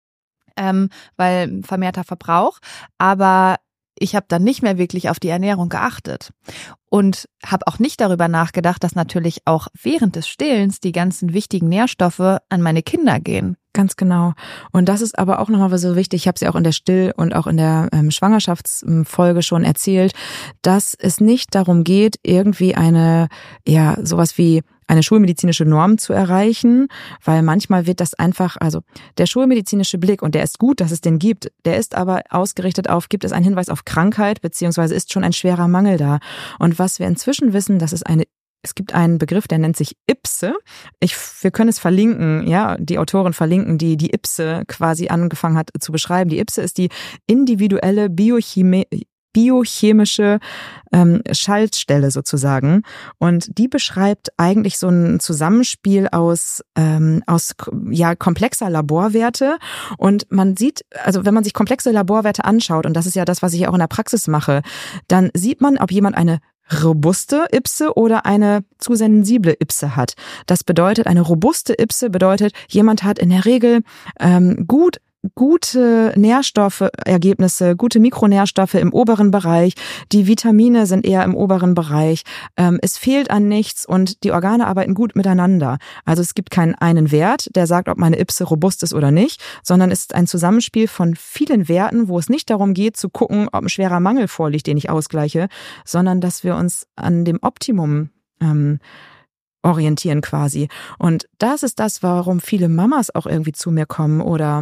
ähm, weil vermehrter Verbrauch. Aber ich habe dann nicht mehr wirklich auf die Ernährung geachtet und habe auch nicht darüber nachgedacht, dass natürlich auch während des Stillens die ganzen wichtigen Nährstoffe an meine Kinder gehen. Ganz genau. Und das ist aber auch nochmal so wichtig, ich habe es ja auch in der Still- und auch in der ähm, Schwangerschaftsfolge schon erzählt, dass es nicht darum geht, irgendwie eine, ja, sowas wie eine schulmedizinische Norm zu erreichen, weil manchmal wird das einfach, also der schulmedizinische Blick, und der ist gut, dass es den gibt, der ist aber ausgerichtet auf, gibt es einen Hinweis auf Krankheit, beziehungsweise ist schon ein schwerer Mangel da. Und was wir inzwischen wissen, dass es eine Es gibt einen Begriff, der nennt sich I P S E. Ich, wir können es verlinken, ja, die Autorin verlinken, die die I P S E quasi angefangen hat zu beschreiben. Die I P S E ist die individuelle Biochemie, biochemische ähm, Schaltstelle sozusagen. Und die beschreibt eigentlich so ein Zusammenspiel aus, ähm, aus ja, komplexer Laborwerte. Und man sieht, also wenn man sich komplexe Laborwerte anschaut, und das ist ja das, was ich auch in der Praxis mache, dann sieht man, ob jemand eine robuste I P S E oder eine zu sensible I P S E hat. Das bedeutet, eine robuste I P S E bedeutet, jemand hat in der Regel ähm, gut gute Nährstoffergebnisse, gute Mikronährstoffe im oberen Bereich, die Vitamine sind eher im oberen Bereich, ähm, es fehlt an nichts und die Organe arbeiten gut miteinander. Also es gibt keinen einen Wert, der sagt, ob meine I P S E robust ist oder nicht, sondern es ist ein Zusammenspiel von vielen Werten, wo es nicht darum geht zu gucken, ob ein schwerer Mangel vorliegt, den ich ausgleiche, sondern dass wir uns an dem Optimum ähm, orientieren quasi. Und das ist das, warum viele Mamas auch irgendwie zu mir kommen oder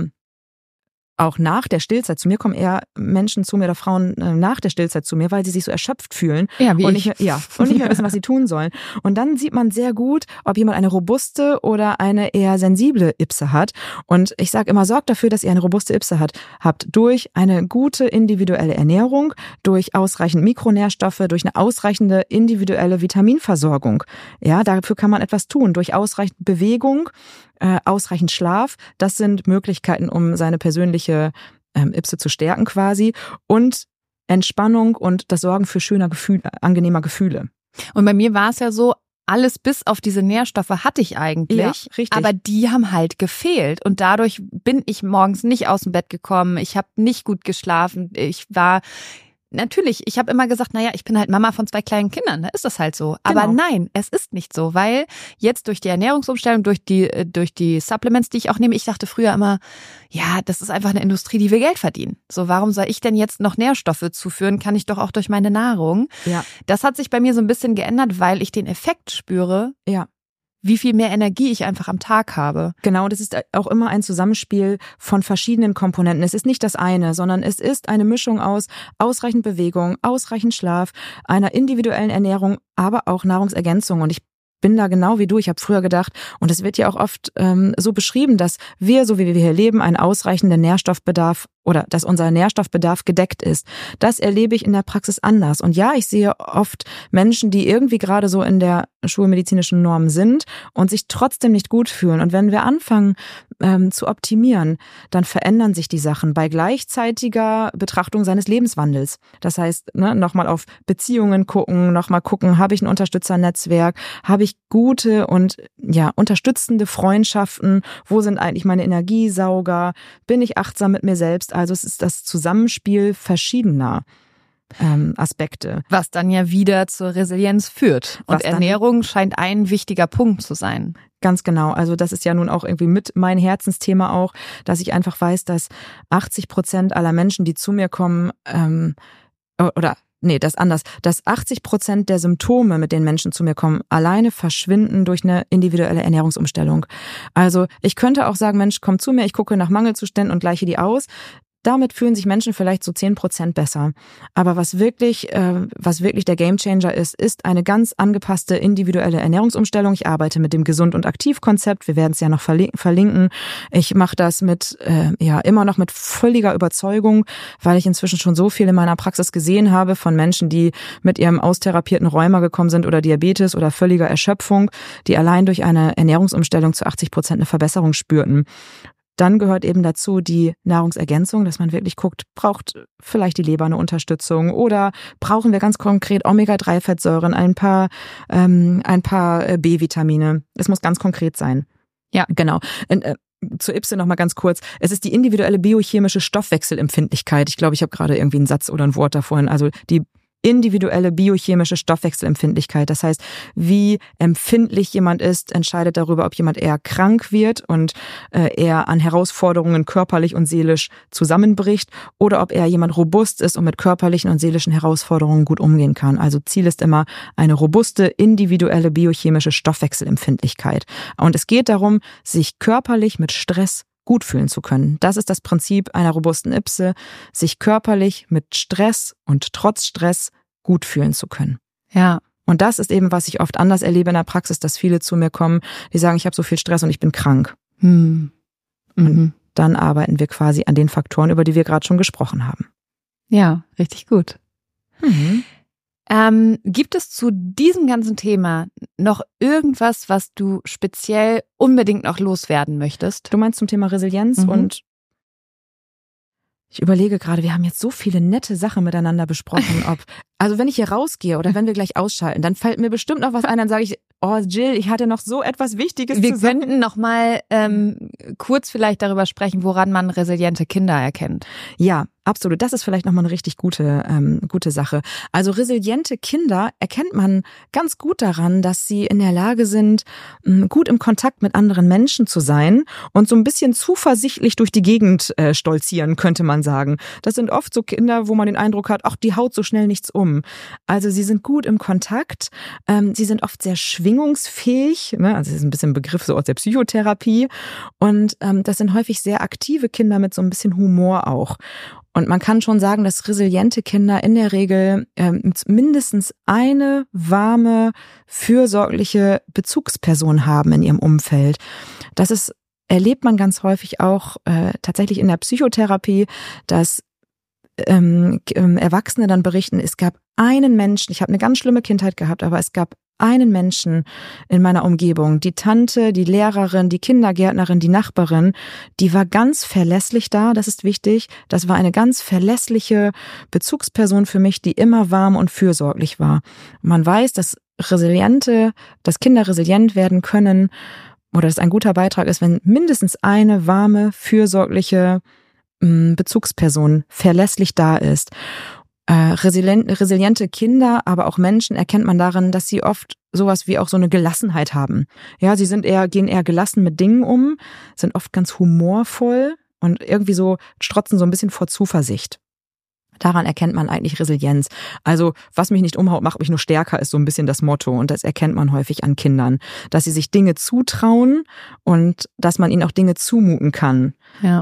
auch nach der Stillzeit. Zu mir kommen eher Menschen zu mir oder Frauen äh, nach der Stillzeit zu mir, weil sie sich so erschöpft fühlen. Ja, wie und ich. Nicht mehr, ja, und nicht mehr wissen, was sie tun sollen. Und dann sieht man sehr gut, ob jemand eine robuste oder eine eher sensible I P S E hat. Und ich sage immer, sorgt dafür, dass ihr eine robuste I P S E hat, habt durch eine gute individuelle Ernährung, durch ausreichend Mikronährstoffe, durch eine ausreichende individuelle Vitaminversorgung. Ja, dafür kann man etwas tun. Durch ausreichend Bewegung, Äh, ausreichend Schlaf, das sind Möglichkeiten, um seine persönliche ähm, I P S E zu stärken quasi, und Entspannung und das Sorgen für schöner Gefühle, angenehmer Gefühle. Und bei mir war es ja so, alles bis auf diese Nährstoffe hatte ich eigentlich, Ja, richtig. aber die haben halt gefehlt und dadurch bin ich morgens nicht aus dem Bett gekommen, ich habe nicht gut geschlafen, ich war Natürlich, ich habe immer gesagt, naja, ich bin halt Mama von zwei kleinen Kindern, da ist das halt so. Aber Genau. nein, es ist nicht so, weil jetzt durch die Ernährungsumstellung, durch die durch die Supplements, die ich auch nehme, ich dachte früher immer, ja, das ist einfach eine Industrie, die will Geld verdienen. So, warum soll ich denn jetzt noch Nährstoffe zuführen? Kann ich doch auch durch meine Nahrung. Ja. Das hat sich bei mir so ein bisschen geändert, weil ich den Effekt spüre, Ja. wie viel mehr Energie ich einfach am Tag habe. Genau, das ist auch immer ein Zusammenspiel von verschiedenen Komponenten. Es ist nicht das eine, sondern es ist eine Mischung aus ausreichend Bewegung, ausreichend Schlaf, einer individuellen Ernährung, aber auch Nahrungsergänzung. Und ich bin da genau wie du. Ich habe früher gedacht, und es wird ja auch oft ähm, so beschrieben, dass wir, so wie wir hier leben, einen ausreichenden Nährstoffbedarf oder dass unser Nährstoffbedarf gedeckt ist. Das erlebe ich in der Praxis anders. Und ja, ich sehe oft Menschen, die irgendwie gerade so in der schulmedizinischen Norm sind und sich trotzdem nicht gut fühlen. Und wenn wir anfangen ähm, zu optimieren, dann verändern sich die Sachen bei gleichzeitiger Betrachtung seines Lebenswandels. Das heißt, ne, nochmal auf Beziehungen gucken, nochmal gucken, habe ich ein Unterstützernetzwerk, habe ich gute und ja unterstützende Freundschaften, wo sind eigentlich meine Energiesauger, bin ich achtsam mit mir selbst. Also es ist das Zusammenspiel verschiedener ähm, Aspekte. Was dann ja wieder zur Resilienz führt. Und Was dann- Ernährung scheint ein wichtiger Punkt zu sein. Ganz genau. Also das ist ja nun auch irgendwie mit mein Herzensthema auch, dass ich einfach weiß, dass achtzig Prozent aller Menschen, die zu mir kommen, ähm, oder nee, das anders, dass achtzig Prozent der Symptome, mit denen Menschen zu mir kommen, alleine verschwinden durch eine individuelle Ernährungsumstellung. Also ich könnte auch sagen, Mensch, komm zu mir, ich gucke nach Mangelzuständen und gleiche die aus. Damit fühlen sich Menschen vielleicht so zehn Prozent besser. Aber was wirklich, äh, was wirklich der Gamechanger ist, ist eine ganz angepasste individuelle Ernährungsumstellung. Ich arbeite mit dem Gesund- und Aktiv-Konzept. Wir werden es ja noch verlinken. Ich mache das mit, äh, ja, immer noch mit völliger Überzeugung, weil ich inzwischen schon so viel in meiner Praxis gesehen habe von Menschen, die mit ihrem austherapierten Rheuma gekommen sind oder Diabetes oder völliger Erschöpfung, die allein durch eine Ernährungsumstellung zu achtzig Prozent eine Verbesserung spürten. Dann gehört eben dazu die Nahrungsergänzung, dass man wirklich guckt, braucht vielleicht die Leber eine Unterstützung oder brauchen wir ganz konkret Omega drei Fettsäuren, ein paar ähm, ein paar B-Vitamine. Es muss ganz konkret sein. Ja, genau. Und, äh, zur I B S E noch mal ganz kurz. Es ist die individuelle biochemische Stoffwechselempfindlichkeit. Ich glaube, ich habe gerade irgendwie einen Satz oder ein Wort da vorhin. Also die individuelle biochemische Stoffwechselempfindlichkeit. Das heißt, wie empfindlich jemand ist, entscheidet darüber, ob jemand eher krank wird und äh, eher an Herausforderungen körperlich und seelisch zusammenbricht oder ob eher jemand robust ist und mit körperlichen und seelischen Herausforderungen gut umgehen kann. Also Ziel ist immer eine robuste, individuelle biochemische Stoffwechselempfindlichkeit. Und es geht darum, sich körperlich mit Stress gut fühlen zu können. Das ist das Prinzip einer robusten I B S E, sich körperlich mit Stress und trotz Stress gut fühlen zu können. Ja. Und das ist eben, was ich oft anders erlebe in der Praxis, dass viele zu mir kommen, die sagen, ich habe so viel Stress und ich bin krank. Hm. Mhm. Und dann arbeiten wir quasi an den Faktoren, über die wir gerade schon gesprochen haben. Ja, richtig gut. Mhm. Ähm, gibt es zu diesem ganzen Thema noch irgendwas, was du speziell unbedingt noch loswerden möchtest? Du meinst zum Thema Resilienz Mhm. und ich überlege gerade, wir haben jetzt so viele nette Sachen miteinander besprochen, ob, also wenn ich hier rausgehe oder wenn wir gleich ausschalten, dann fällt mir bestimmt noch was ein, dann sage ich, oh Jill, ich hatte noch so etwas Wichtiges Wir zu sagen. könnten noch mal ähm, kurz vielleicht darüber sprechen, woran man resiliente Kinder erkennt. Ja, absolut. Das ist vielleicht nochmal eine richtig gute, ähm, gute Sache. Also resiliente Kinder erkennt man ganz gut daran, dass sie in der Lage sind, gut im Kontakt mit anderen Menschen zu sein und so ein bisschen zuversichtlich durch die Gegend äh, stolzieren, könnte man sagen. Das sind oft so Kinder, wo man den Eindruck hat, ach, die haut so schnell nichts um. Also sie sind gut im Kontakt, ähm, sie sind oft sehr schwingungsfähig, ne? Also das ist ein bisschen ein Begriff so aus der Psychotherapie und ähm, das sind häufig sehr aktive Kinder mit so ein bisschen Humor auch. Und man kann schon sagen, dass resiliente Kinder in der Regel ähm, mindestens eine warme, fürsorgliche Bezugsperson haben in ihrem Umfeld. Das ist, erlebt man ganz häufig auch äh, tatsächlich in der Psychotherapie, dass ähm, Erwachsene dann berichten, es gab einen Menschen, ich habe eine ganz schlimme Kindheit gehabt, aber es gab einen Menschen in meiner Umgebung, die Tante, die Lehrerin, die Kindergärtnerin, die Nachbarin, die war ganz verlässlich da, das ist wichtig. Das war eine ganz verlässliche Bezugsperson für mich, die immer warm und fürsorglich war. Man weiß, dass Resiliente, dass Kinder resilient werden können oder dass ein guter Beitrag ist, wenn mindestens eine warme, fürsorgliche Bezugsperson verlässlich da ist. Äh, resilient, resiliente Kinder, aber auch Menschen erkennt man darin, dass sie oft sowas wie auch so eine Gelassenheit haben. Ja, sie sind eher, gehen eher gelassen mit Dingen um, sind oft ganz humorvoll und irgendwie so strotzen so ein bisschen vor Zuversicht. Daran erkennt man eigentlich Resilienz. Also, was mich nicht umhaut, macht mich nur stärker, ist so ein bisschen das Motto. Und das erkennt man häufig an Kindern. Dass sie sich Dinge zutrauen und dass man ihnen auch Dinge zumuten kann. Ja.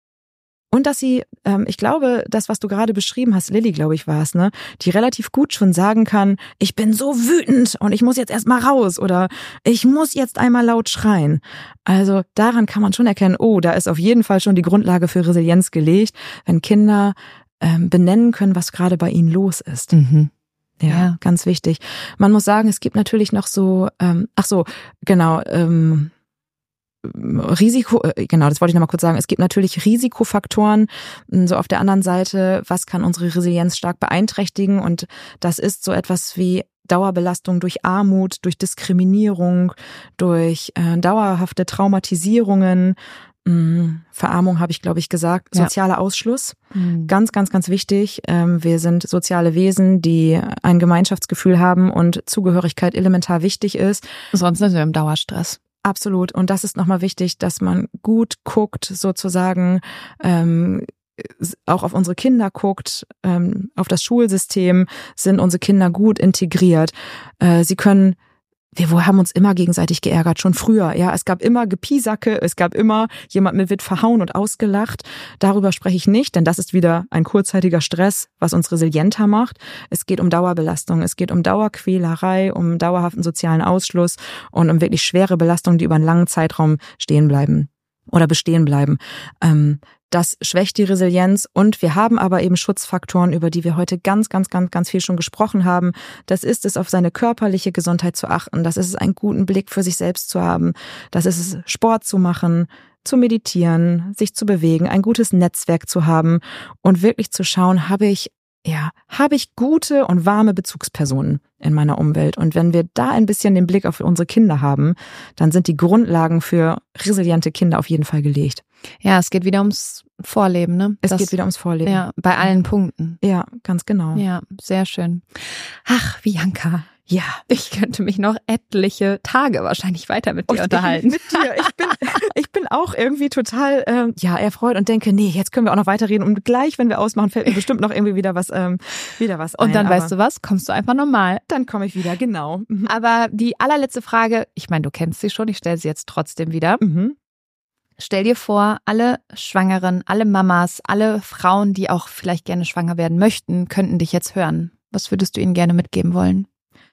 Und dass sie, ähm, ich glaube, das, was du gerade beschrieben hast, Lilly, glaube ich, war es, ne, die relativ gut schon sagen kann, ich bin so wütend und ich muss jetzt erst mal raus oder ich muss jetzt einmal laut schreien. Also daran kann man schon erkennen, oh, da ist auf jeden Fall schon die Grundlage für Resilienz gelegt, wenn Kinder ähm, benennen können, was gerade bei ihnen los ist. Mhm. Ja, Ja. ganz wichtig. Man muss sagen, es gibt natürlich noch so, ähm, ach so, genau, ähm, Risiko, genau, das wollte ich noch mal kurz sagen. Es gibt natürlich Risikofaktoren. So auf der anderen Seite, was kann unsere Resilienz stark beeinträchtigen? Und das ist so etwas wie Dauerbelastung durch Armut, durch Diskriminierung, durch äh, dauerhafte Traumatisierungen. Mh, Verarmung habe ich, glaube ich, gesagt. Ja. Sozialer Ausschluss. Mhm. Ganz, ganz, ganz wichtig. Ähm, wir sind soziale Wesen, die ein Gemeinschaftsgefühl haben und Zugehörigkeit elementar wichtig ist. Sonst sind wir im Dauerstress. Absolut. Und das ist nochmal wichtig, dass man gut guckt, sozusagen, ähm, auch auf unsere Kinder guckt, ähm, auf das Schulsystem, sind unsere Kinder gut integriert. Äh, sie können Wir haben uns immer gegenseitig geärgert, schon früher. Ja, es gab immer Gepiesacke, es gab immer jemand mit wird verhauen und ausgelacht. Darüber spreche ich nicht, denn das ist wieder ein kurzzeitiger Stress, was uns resilienter macht. Es geht um Dauerbelastung, es geht um Dauerquälerei, um dauerhaften sozialen Ausschluss und um wirklich schwere Belastungen, die über einen langen Zeitraum stehen bleiben oder bestehen bleiben. Ähm, Das schwächt die Resilienz und wir haben aber eben Schutzfaktoren, über die wir heute ganz, ganz, ganz, ganz viel schon gesprochen haben. Das ist es, auf seine körperliche Gesundheit zu achten. Das ist es, einen guten Blick für sich selbst zu haben. Das ist es, Sport zu machen, zu meditieren, sich zu bewegen, ein gutes Netzwerk zu haben und wirklich zu schauen, habe ich Ja, habe ich gute und warme Bezugspersonen in meiner Umwelt. Und wenn wir da ein bisschen den Blick auf unsere Kinder haben, dann sind die Grundlagen für resiliente Kinder auf jeden Fall gelegt. Ja, es geht wieder ums Vorleben, ne? Es das, geht wieder ums Vorleben. Ja, bei allen Punkten. Ja, ganz genau. Ja, sehr schön. Ach, Bianca. Ja. Ich könnte mich noch etliche Tage wahrscheinlich weiter mit dir Und unterhalten. Mit dir. Ich bin, ich bin auch irgendwie total ähm, ja erfreut und denke, nee, jetzt können wir auch noch weiterreden und gleich, wenn wir ausmachen, fällt mir bestimmt noch irgendwie wieder was, ähm, wieder was ein. Und dann weißt du was, kommst du einfach normal. Dann komme ich wieder, genau. Mhm. Aber die allerletzte Frage, ich meine, du kennst sie schon, ich stelle sie jetzt trotzdem wieder. Mhm. Stell dir vor, alle Schwangeren, alle Mamas, alle Frauen, die auch vielleicht gerne schwanger werden möchten, könnten dich jetzt hören. Was würdest du ihnen gerne mitgeben wollen?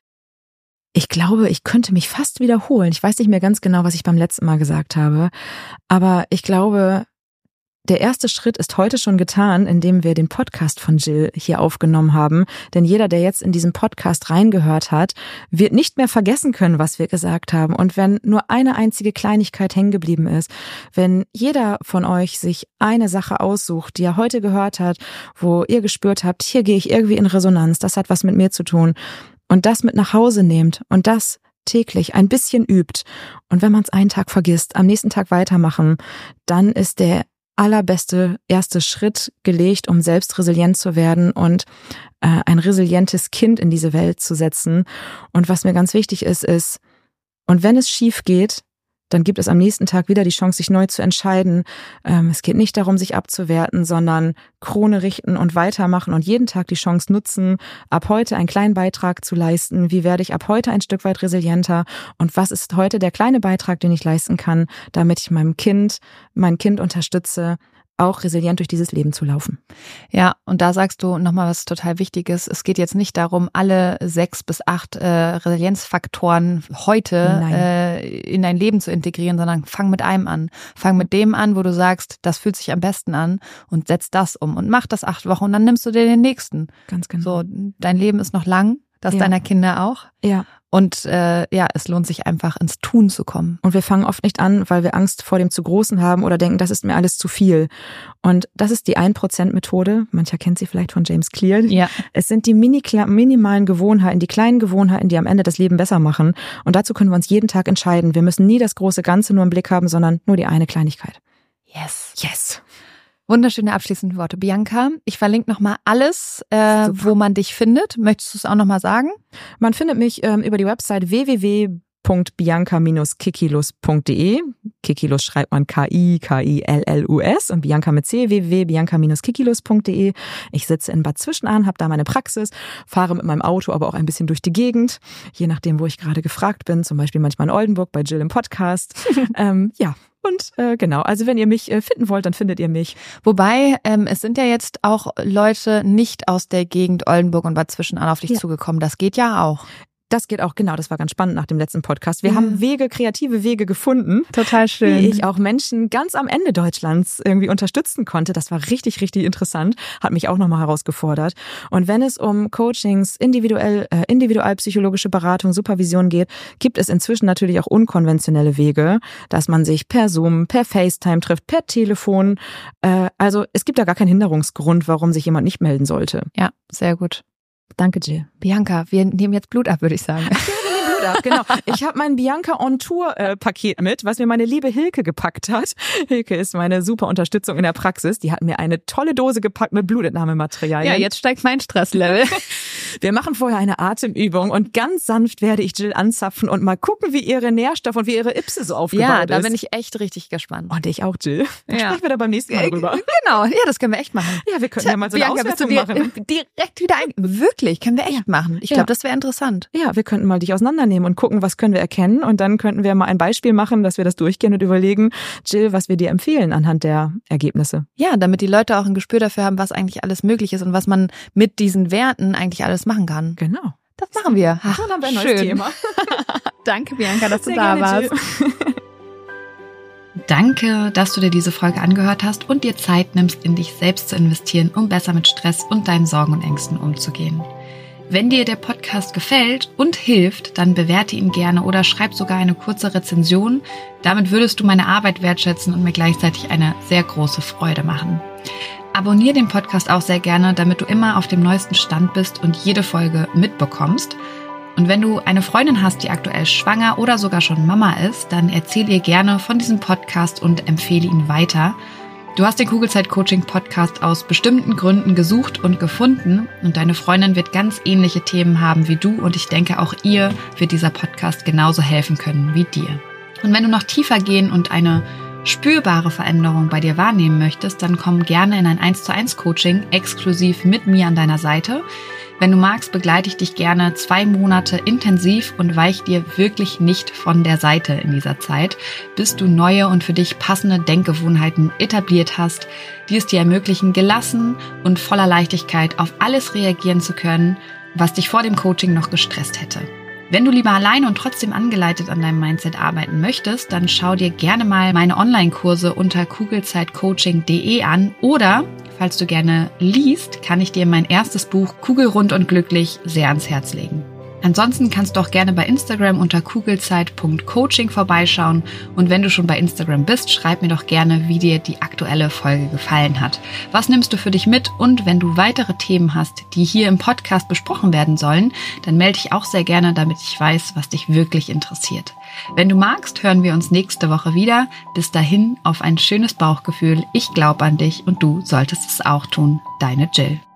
Ich glaube, ich könnte mich fast wiederholen. Ich weiß nicht mehr ganz genau, was ich beim letzten Mal gesagt habe. Aber ich glaube, der erste Schritt ist heute schon getan, indem wir den Podcast von Jill hier aufgenommen haben. Denn jeder, der jetzt in diesen Podcast reingehört hat, wird nicht mehr vergessen können, was wir gesagt haben. Und wenn nur eine einzige Kleinigkeit hängen geblieben ist, wenn jeder von euch sich eine Sache aussucht, die er heute gehört hat, wo ihr gespürt habt, hier gehe ich irgendwie in Resonanz, das hat was mit mir zu tun, und das mit nach Hause nehmt und das täglich ein bisschen übt und wenn man es einen Tag vergisst, am nächsten Tag weitermachen, dann ist der allerbeste erste Schritt gelegt, um selbst resilient zu werden und äh, ein resilientes Kind in diese Welt zu setzen. Und was mir ganz wichtig ist, ist, und wenn es schief geht, dann gibt es am nächsten Tag wieder die Chance, sich neu zu entscheiden. Ähm, es geht nicht darum, sich abzuwerten, sondern Krone richten und weitermachen und jeden Tag die Chance nutzen, ab heute einen kleinen Beitrag zu leisten. Wie werde ich ab heute ein Stück weit resilienter? Und was ist heute der kleine Beitrag, den ich leisten kann, damit ich meinem Kind, mein Kind unterstütze, auch resilient durch dieses Leben zu laufen. Ja, und da sagst du nochmal was total Wichtiges. Es geht jetzt nicht darum, alle sechs bis acht äh, Resilienzfaktoren heute äh, in dein Leben zu integrieren, sondern fang mit einem an. Fang mit dem an, wo du sagst, das fühlt sich am besten an und setz das um und mach das acht Wochen und dann nimmst du dir den nächsten. Ganz genau. So, dein Leben ist noch lang, das ja. deiner Kinder auch. Ja. Und äh, ja, es lohnt sich einfach ins Tun zu kommen. Und wir fangen oft nicht an, weil wir Angst vor dem zu Großen haben oder denken, das ist mir alles zu viel. Und das ist die ein Prozent Methode. Mancher kennt sie vielleicht von James Clear. Ja. Es sind die mini minimalen Gewohnheiten, die kleinen Gewohnheiten, die am Ende das Leben besser machen. Und dazu können wir uns jeden Tag entscheiden. Wir müssen nie das große Ganze nur im Blick haben, sondern nur die eine Kleinigkeit. Yes. Yes. Wunderschöne abschließende Worte. Bianca, ich verlinke nochmal alles, äh, wo man dich findet. Möchtest du es auch nochmal sagen? Man findet mich ähm, über die Website w w w punkt bianca Bindestrich kikilus punkt de. Kikilus schreibt man K I K I L L U S und Bianca mit C, w w w punkt bianca Bindestrich kikilus punkt de. Ich sitze in Bad Zwischenahn, habe da meine Praxis, fahre mit meinem Auto aber auch ein bisschen durch die Gegend, je nachdem, wo ich gerade gefragt bin, zum Beispiel manchmal in Oldenburg bei Jill im Podcast. ähm, ja. Und äh, genau, also wenn ihr mich äh, finden wollt, dann findet ihr mich. Wobei, ähm, es sind ja jetzt auch Leute nicht aus der Gegend Oldenburg und Bad Zwischenahn auf dich ja. zugekommen. Das geht ja auch. Das geht auch, genau, das war ganz spannend nach dem letzten Podcast. Wir ja. haben Wege, kreative Wege gefunden. Total schön. Wie ich auch Menschen ganz am Ende Deutschlands irgendwie unterstützen konnte. Das war richtig, richtig interessant. Hat mich auch nochmal herausgefordert. Und wenn es um Coachings, individuell, äh, individualpsychologische Beratung, Supervision geht, gibt es inzwischen natürlich auch unkonventionelle Wege, dass man sich per Zoom, per FaceTime trifft, per Telefon. Äh, also es gibt da gar keinen Hinderungsgrund, warum sich jemand nicht melden sollte. Ja, sehr gut. Danke, Jill. Bianca, wir nehmen jetzt Blut ab, würde ich sagen. Ja, wir nehmen Blut ab, genau. Ich habe mein Bianca on Tour äh, Paket mit, was mir meine liebe Hilke gepackt hat. Hilke ist meine super Unterstützung in der Praxis. Die hat mir eine tolle Dose gepackt mit Blutentnahmematerialien. Ja, jetzt steigt mein Stresslevel. Wir machen vorher eine Atemübung und ganz sanft werde ich Jill anzapfen und mal gucken, wie ihre Nährstoffe und wie ihre Ipse so aufgebaut ist. Ja, da bin ich echt richtig gespannt. Und ich auch, Jill. Da ja. sprechen wir da beim nächsten Mal drüber. Genau, ja, das können wir echt machen. Ja, wir können ja mal so eine Bianca, Auswertung bist du dir machen. Direkt wieder ein. Wirklich, können wir echt Ja. machen. Ich Ja. glaube, das wäre interessant. Ja, wir könnten mal dich auseinandernehmen und gucken, was können wir erkennen. Und dann könnten wir mal ein Beispiel machen, dass wir das durchgehen und überlegen, Jill, was wir dir empfehlen anhand der Ergebnisse. Ja, damit die Leute auch ein Gespür dafür haben, was eigentlich alles möglich ist und was man mit diesen Werten eigentlich alles machen kann. Genau. Das machen wir. Ach, Dann haben wir ein schön. neues Thema. Danke, Bianca, dass Sehr du da gerne, warst. Jill. Danke, dass du dir diese Folge angehört hast und dir Zeit nimmst, in dich selbst zu investieren, um besser mit Stress und deinen Sorgen und Ängsten umzugehen. Wenn dir der Podcast gefällt und hilft, dann bewerte ihn gerne oder schreib sogar eine kurze Rezension. Damit würdest du meine Arbeit wertschätzen und mir gleichzeitig eine sehr große Freude machen. Abonniere den Podcast auch sehr gerne, damit du immer auf dem neuesten Stand bist und jede Folge mitbekommst. Und wenn du eine Freundin hast, die aktuell schwanger oder sogar schon Mama ist, dann erzähl ihr gerne von diesem Podcast und empfehle ihn weiter. Du hast den Kugelzeit-Coaching-Podcast aus bestimmten Gründen gesucht und gefunden und deine Freundin wird ganz ähnliche Themen haben wie du und ich denke, auch ihr wird dieser Podcast genauso helfen können wie dir. Und wenn du noch tiefer gehen und eine spürbare Veränderung bei dir wahrnehmen möchtest, dann komm gerne in ein eins zu eins Coaching exklusiv mit mir an deiner Seite. Wenn du magst, begleite ich dich gerne zwei Monate intensiv und weich dir wirklich nicht von der Seite in dieser Zeit, bis du neue und für dich passende Denkgewohnheiten etabliert hast, die es dir ermöglichen, gelassen und voller Leichtigkeit auf alles reagieren zu können, was dich vor dem Coaching noch gestresst hätte. Wenn du lieber alleine und trotzdem angeleitet an deinem Mindset arbeiten möchtest, dann schau dir gerne mal meine Online-Kurse unter kugelzeitcoaching punkt de an oder, falls du gerne liest, kann ich dir mein erstes Buch Kugelrund und glücklich sehr ans Herz legen. Ansonsten kannst du auch gerne bei Instagram unter kugelzeit punkt coaching vorbeischauen und wenn du schon bei Instagram bist, schreib mir doch gerne, wie dir die aktuelle Folge gefallen hat. Was nimmst du für dich mit und wenn du weitere Themen hast, die hier im Podcast besprochen werden sollen, dann melde dich auch sehr gerne, damit ich weiß, was dich wirklich interessiert. Wenn du magst, hören wir uns nächste Woche wieder. Bis dahin auf ein schönes Bauchgefühl. Ich glaube an dich und du solltest es auch tun. Deine Jill.